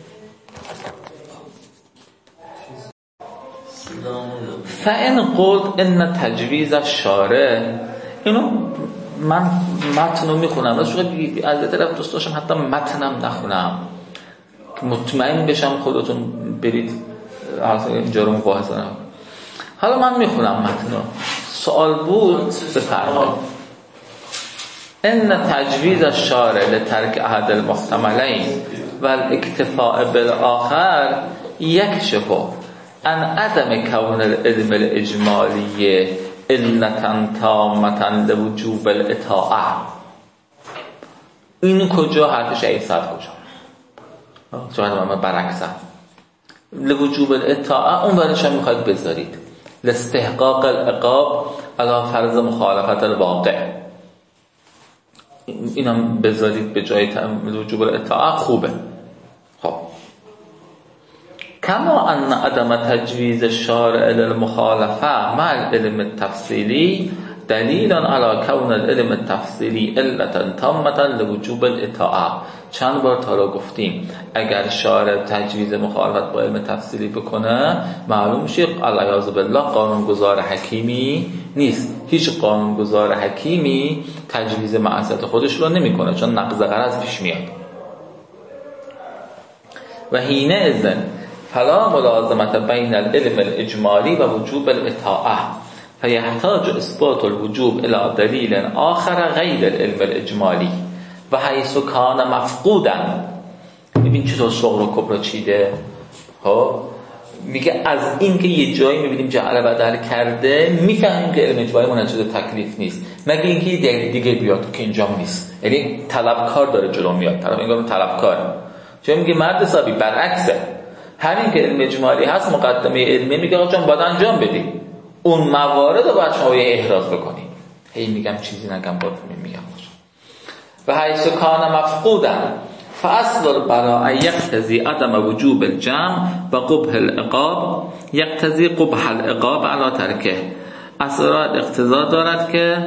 فإن قلت ان تجویز الشارع، اینو من متنو میخونم، از یه طرف دوست داشتم حتی متنم نخونم که مطمئن بشم خودتون برید اینجا رو مباحثه نکنید. حالا من میخونم متنو، سوال بود بفرمایید. ان تجویز الشارع لترک احد المحتملین و الاکتفاء بالآخر یکشف عن عدم کون العلم الاجمالی علتا تامتا لوجوب الاطاعه. این کجا حرف شهید صد کجا؟ شاید من برعکسم. لوجوب الاطاعه اون برش هم میخواید بذارید لاستحقاق العقاب علی فرض مخالفت الواقع. اینم بذارید به جای وجوب الاطاعه خوبه. خب کما ان عدم تجویز الشارع للمخالفه مع العلم التفصیلی دلیل علی کون العلم التفصیلی علتا تامه لوجوب الاطاعه. چند بار تا رو گفتیم اگر شارع تجویز مخالفت با علم تفصیلی بکنه معلوم میشه علیاذ بالله قانونگذار حکیمی نیست. هیچ قانونگذار حکیمی تجویز معصیت خودش رو نمیکنه چون نقض غرض پیش میاد. و حینه اذن فلا ملازمت بین العلم الاجمالی و وجوب الاطاعه فیحتاج اثبات الوجوب الى دلیل آخر غیر العلم الاجمالی و حیث کان مفقودا. ببین چطور صغر و کبرا چیده. خب میگه از این که یه جایی میبینیم جعل بدل کرده میفهمیم که علم اجمالی منجد تکلیف نیست، مگه اینکه یه دلیل دیگه بیاد که اینجا نیست. یعنی طلبکار داره جلو میاد، طرف انگار طلبکاره. چون میگه مرد حسابی برعکسه، همین که علم اجمالی هست مقدمه علمی میگه آقا جان باید انجام بدی، اون موارد رو باید شما احراز بکنی. هی میگم چیزی نگم باید میگم. و حیث کان مفقودا فاصل البراء یقتضی عدم وجوب الجمع و قبح العقاب یقتضی قبح العقاب علی ترکه. اصلا اقتضا دارد که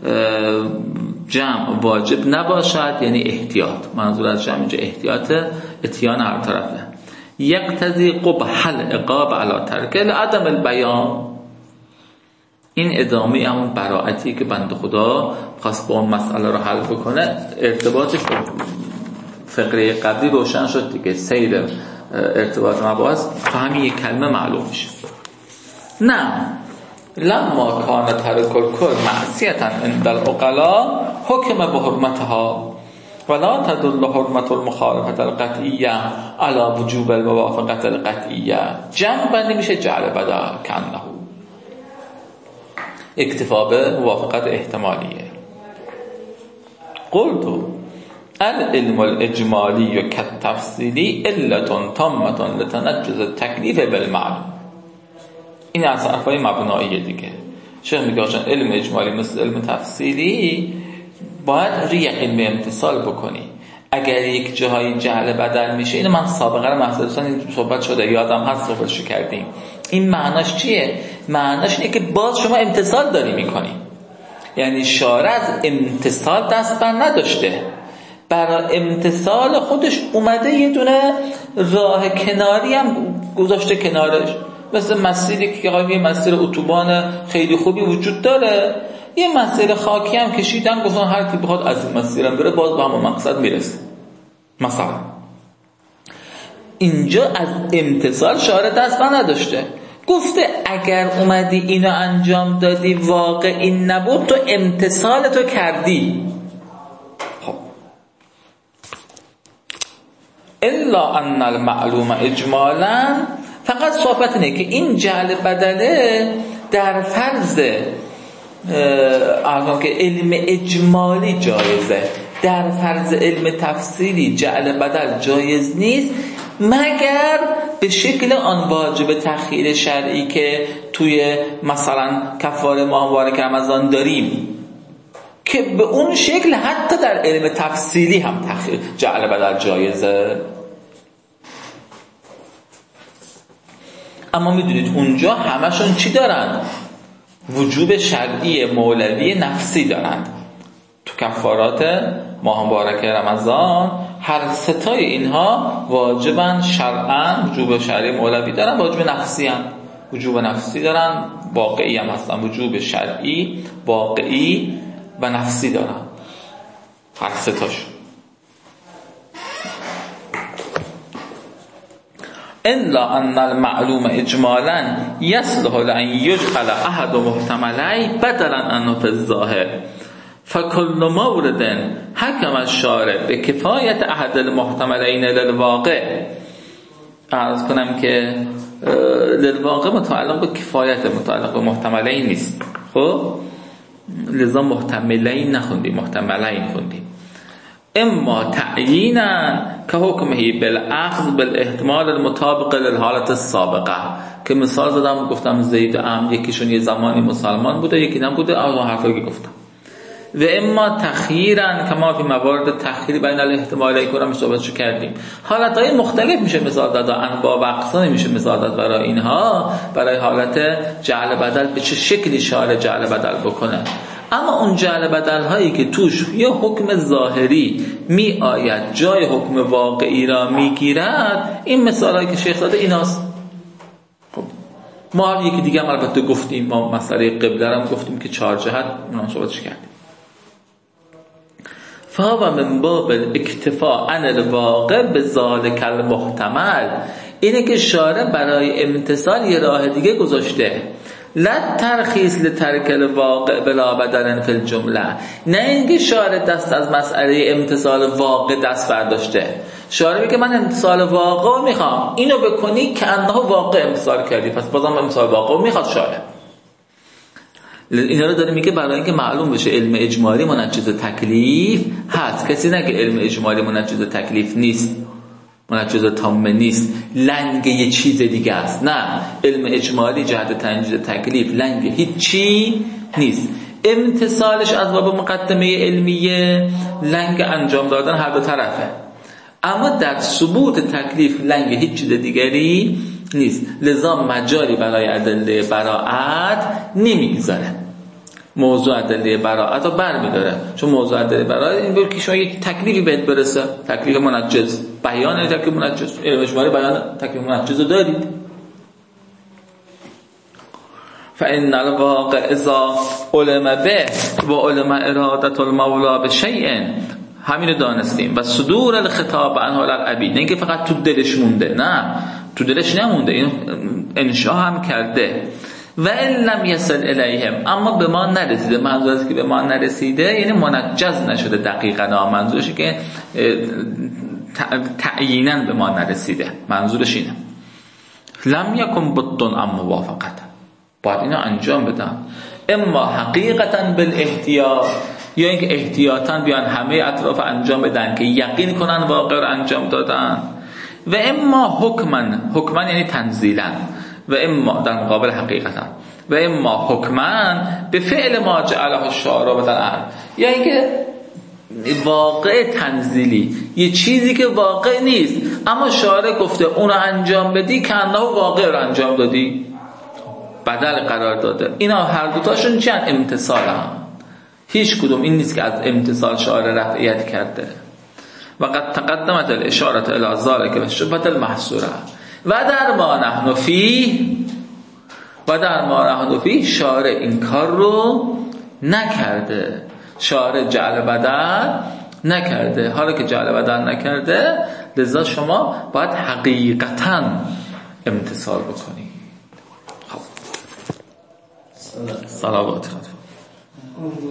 جمع واجب نباشد، یعنی احتیاط. منظور از جمع اینجا احتیاط اتیان هر طرفه. یقتضی قبح العقاب علی ترکه لعدم البیان. این ادامه همون براعتی که بنده خدا خواست با اون مسئله رو حل بکنه، ارتباطش با فقره قبلی روشن شد دیگه. سیر ارتباط مباحث تو همین یک کلمه معلوم میشه. نه لما کان ترک الکل معصیتا عند العقلاء حکم به حرمتها ولا تدل حرمت المخالفت القطعیه علی وجوب الموافقت القطعیه. جمع بندی میشه جعل بدل کنه، اکتفا به موافقت احتمالیه. قلتو العلم الاجمالی و کالتفصیلی علت تامه لتنجز تکلیف بالمعلوم. این از حرفای مبناییه دیگه. شیخ میگه چون علم اجمالی مثل علم تفصیلی باید روی یقین به امتثال بکنی. اگر یک جاهای جعل بدل میشه، اینو من سابقه رو محضرستان این صحبت شده یادم هست صحبتشو کردیم، این معناش چیه؟ معناش اینه که باز شما امتثال داری میکنی، یعنی شارع از امتثال دست بر نداشته، برای امتثال خودش اومده یه دونه راه کناری هم گذاشته کنارش، مثل مسیری که یه مسیر اتوبان خیلی خوبی وجود داره، یه مسیر خاکی هم کشیدن گفتن هر کی بخواد از این مسیرم بره باز به همون مقصد میرسه. مثلا اینجا از امتثال شارع دست بر نداشته، گفته اگر اومدی اینو انجام دادی واقع این نبود تو امتثال تو کردی. خب الا ان المعلوم اجمالا، فقط صحبت اینه که این جعل بدله در فرض که علم اجمالی جایزه، در فرض علم تفصیلی جعل بدل جایز نیست مگر به شکل آن واجب تخییر شرعی که توی مثلا کفاره ماه مبارک رمضان داریم، که به اون شکل حتی در علم تفصیلی هم تخییر جعل بدل جایزه. اما میدونید اونجا همشون چی دارن؟ وجوب شرعی مولوی نفسی دارن. تو کفارات ماه مبارک رمضان هر ستای اینها واجبن شرعاً، وجوب شرعی مولوی دارن، واجب نفسی هم وجوب نفسی دارن، واقعی هم هستن، وجوب شرعی واقعی و نفسی دارن هر ستاشون. الا ان المعلوم اجمالا يصلح لان يجعل احد محتملي بدلا عنه في الظاهر فكل مورد حكم الشارع بكفاية احد المحتملين للواقع. عرض کنم که للواقع متعلق به کفایت، متعلق به محتملین نیست. خب لذا محتملین نخوندیم، محتملین خوندیم. اما تعیینا که حکمه بالاخذ بالاحتمال المطابق للحالت السابقه، که مثال زدم گفتم زید و عمرو یکیشون یه زمانی مسلمان بوده یکی نبوده، از اون حرفایی که گفتم و اما تخییرن کما فی موارد تخییر بین الاحتمالین کنم صحبتشو کردیم. حالتهای مختلف میشه مثال داد، انواع و اقسام میشه مثال داد برای اینها، برای حالت جعل بدل به چه شکلی شارع جعل بدل بکنه. اما اون جعل بدل هایی که توش یه حکم ظاهری می آید جای حکم واقعی را می گیرد، این مثال هایی که شیخ داده ایناست. خب ما یکی دیگه هم البته گفتیم، ما مسئله قبله هم گفتیم که 4 جهت اونم صحبتش کردیم. فهو من باب الاکتفاء عن الواقع بذالک المحتمل، اینه که شارع برای امتثال یه راه دیگه گذاشته، لا ترخیص لترک الواقع بلا بدل فی الجمله، نه اینکه شارع دست از مسئله امتثال واقع دست برداشته. شارع میگه من امتثال واقع میخوام، اینو بکنی که انه واقع امتثال کردی، پس بازم امتثال واقع میخواد شارع. اینا رو داره میگه برای اینکه معلوم بشه علم اجمالی منجز تکلیف هست. کسی نه که علم اجمالی منجز تکلیف نیست، منجز تامه نیست، لنگ یه چیز دیگه است. نه، علم اجمالی جهت تنجیز تکلیف لنگ هیچی نیست. امتثالش از باب مقدمه علمیه لنگ انجام دادن هر دو طرفه، اما در ثبوت تکلیف لنگ هیچ چیز دیگری نیست. لذا مجاری برای ادله براءت نمیگذاره، موضوع ادله براءت رو برمی‌داره، چون موضوع ادله براءت این بود که شما یک تکلیفی بهت برسه، تکلیف منجز، بیان تکلیف منجز، علم اجمالی بیان تکلیف منجز رو دارید. فإن الواقع اذا علم به و علم ارادت المولا بشیء، همین دانستیم، و صدور الخطاب عن حال العبید، نه اینکه فقط تو دلش مونده، نه تو دلش نمونده، این انشاء هم کرده. و ان لم یصل الیهم، اما به ما نرسیده. منظور است که به ما نرسیده یعنی منجز نشده دقیقاً، منظورشه که تعییناً به ما نرسیده، منظورش اینه. لم یکن بدون ام موافقت، باید اینو انجام بدن، اما حقیقتاً بالاحتیاط، یا اینکه احتیاطاً بیان همه اطراف انجام بدن که یقین کنن واقع رو انجام دادن، و اما حکماً یعنی تنزیلاً، و اما در مقابل حقیقتاً، و اما حکماً به فعل ما جعله الشارع و الامر، یا اینکه واقع تنزیلی، یه چیزی که واقع نیست اما شارع گفته اونو انجام بدی که انه واقع رو انجام دادی، بدل قرار داده. اینا هر دوتاشون چند امتثال هم، هیچ کدوم این نیست که از امتثال شارع رفعیت کرده. و قد تقدمت الاشاره الی ذلک و شبهه المحصوره و در ما نحن فیه شارع این کار رو نکرده، شارع جعل بدل نکرده. حالا که جعل بدل نکرده، لذا شما باید حقیقتاً امتثال بکنید. خب صلوات خدا.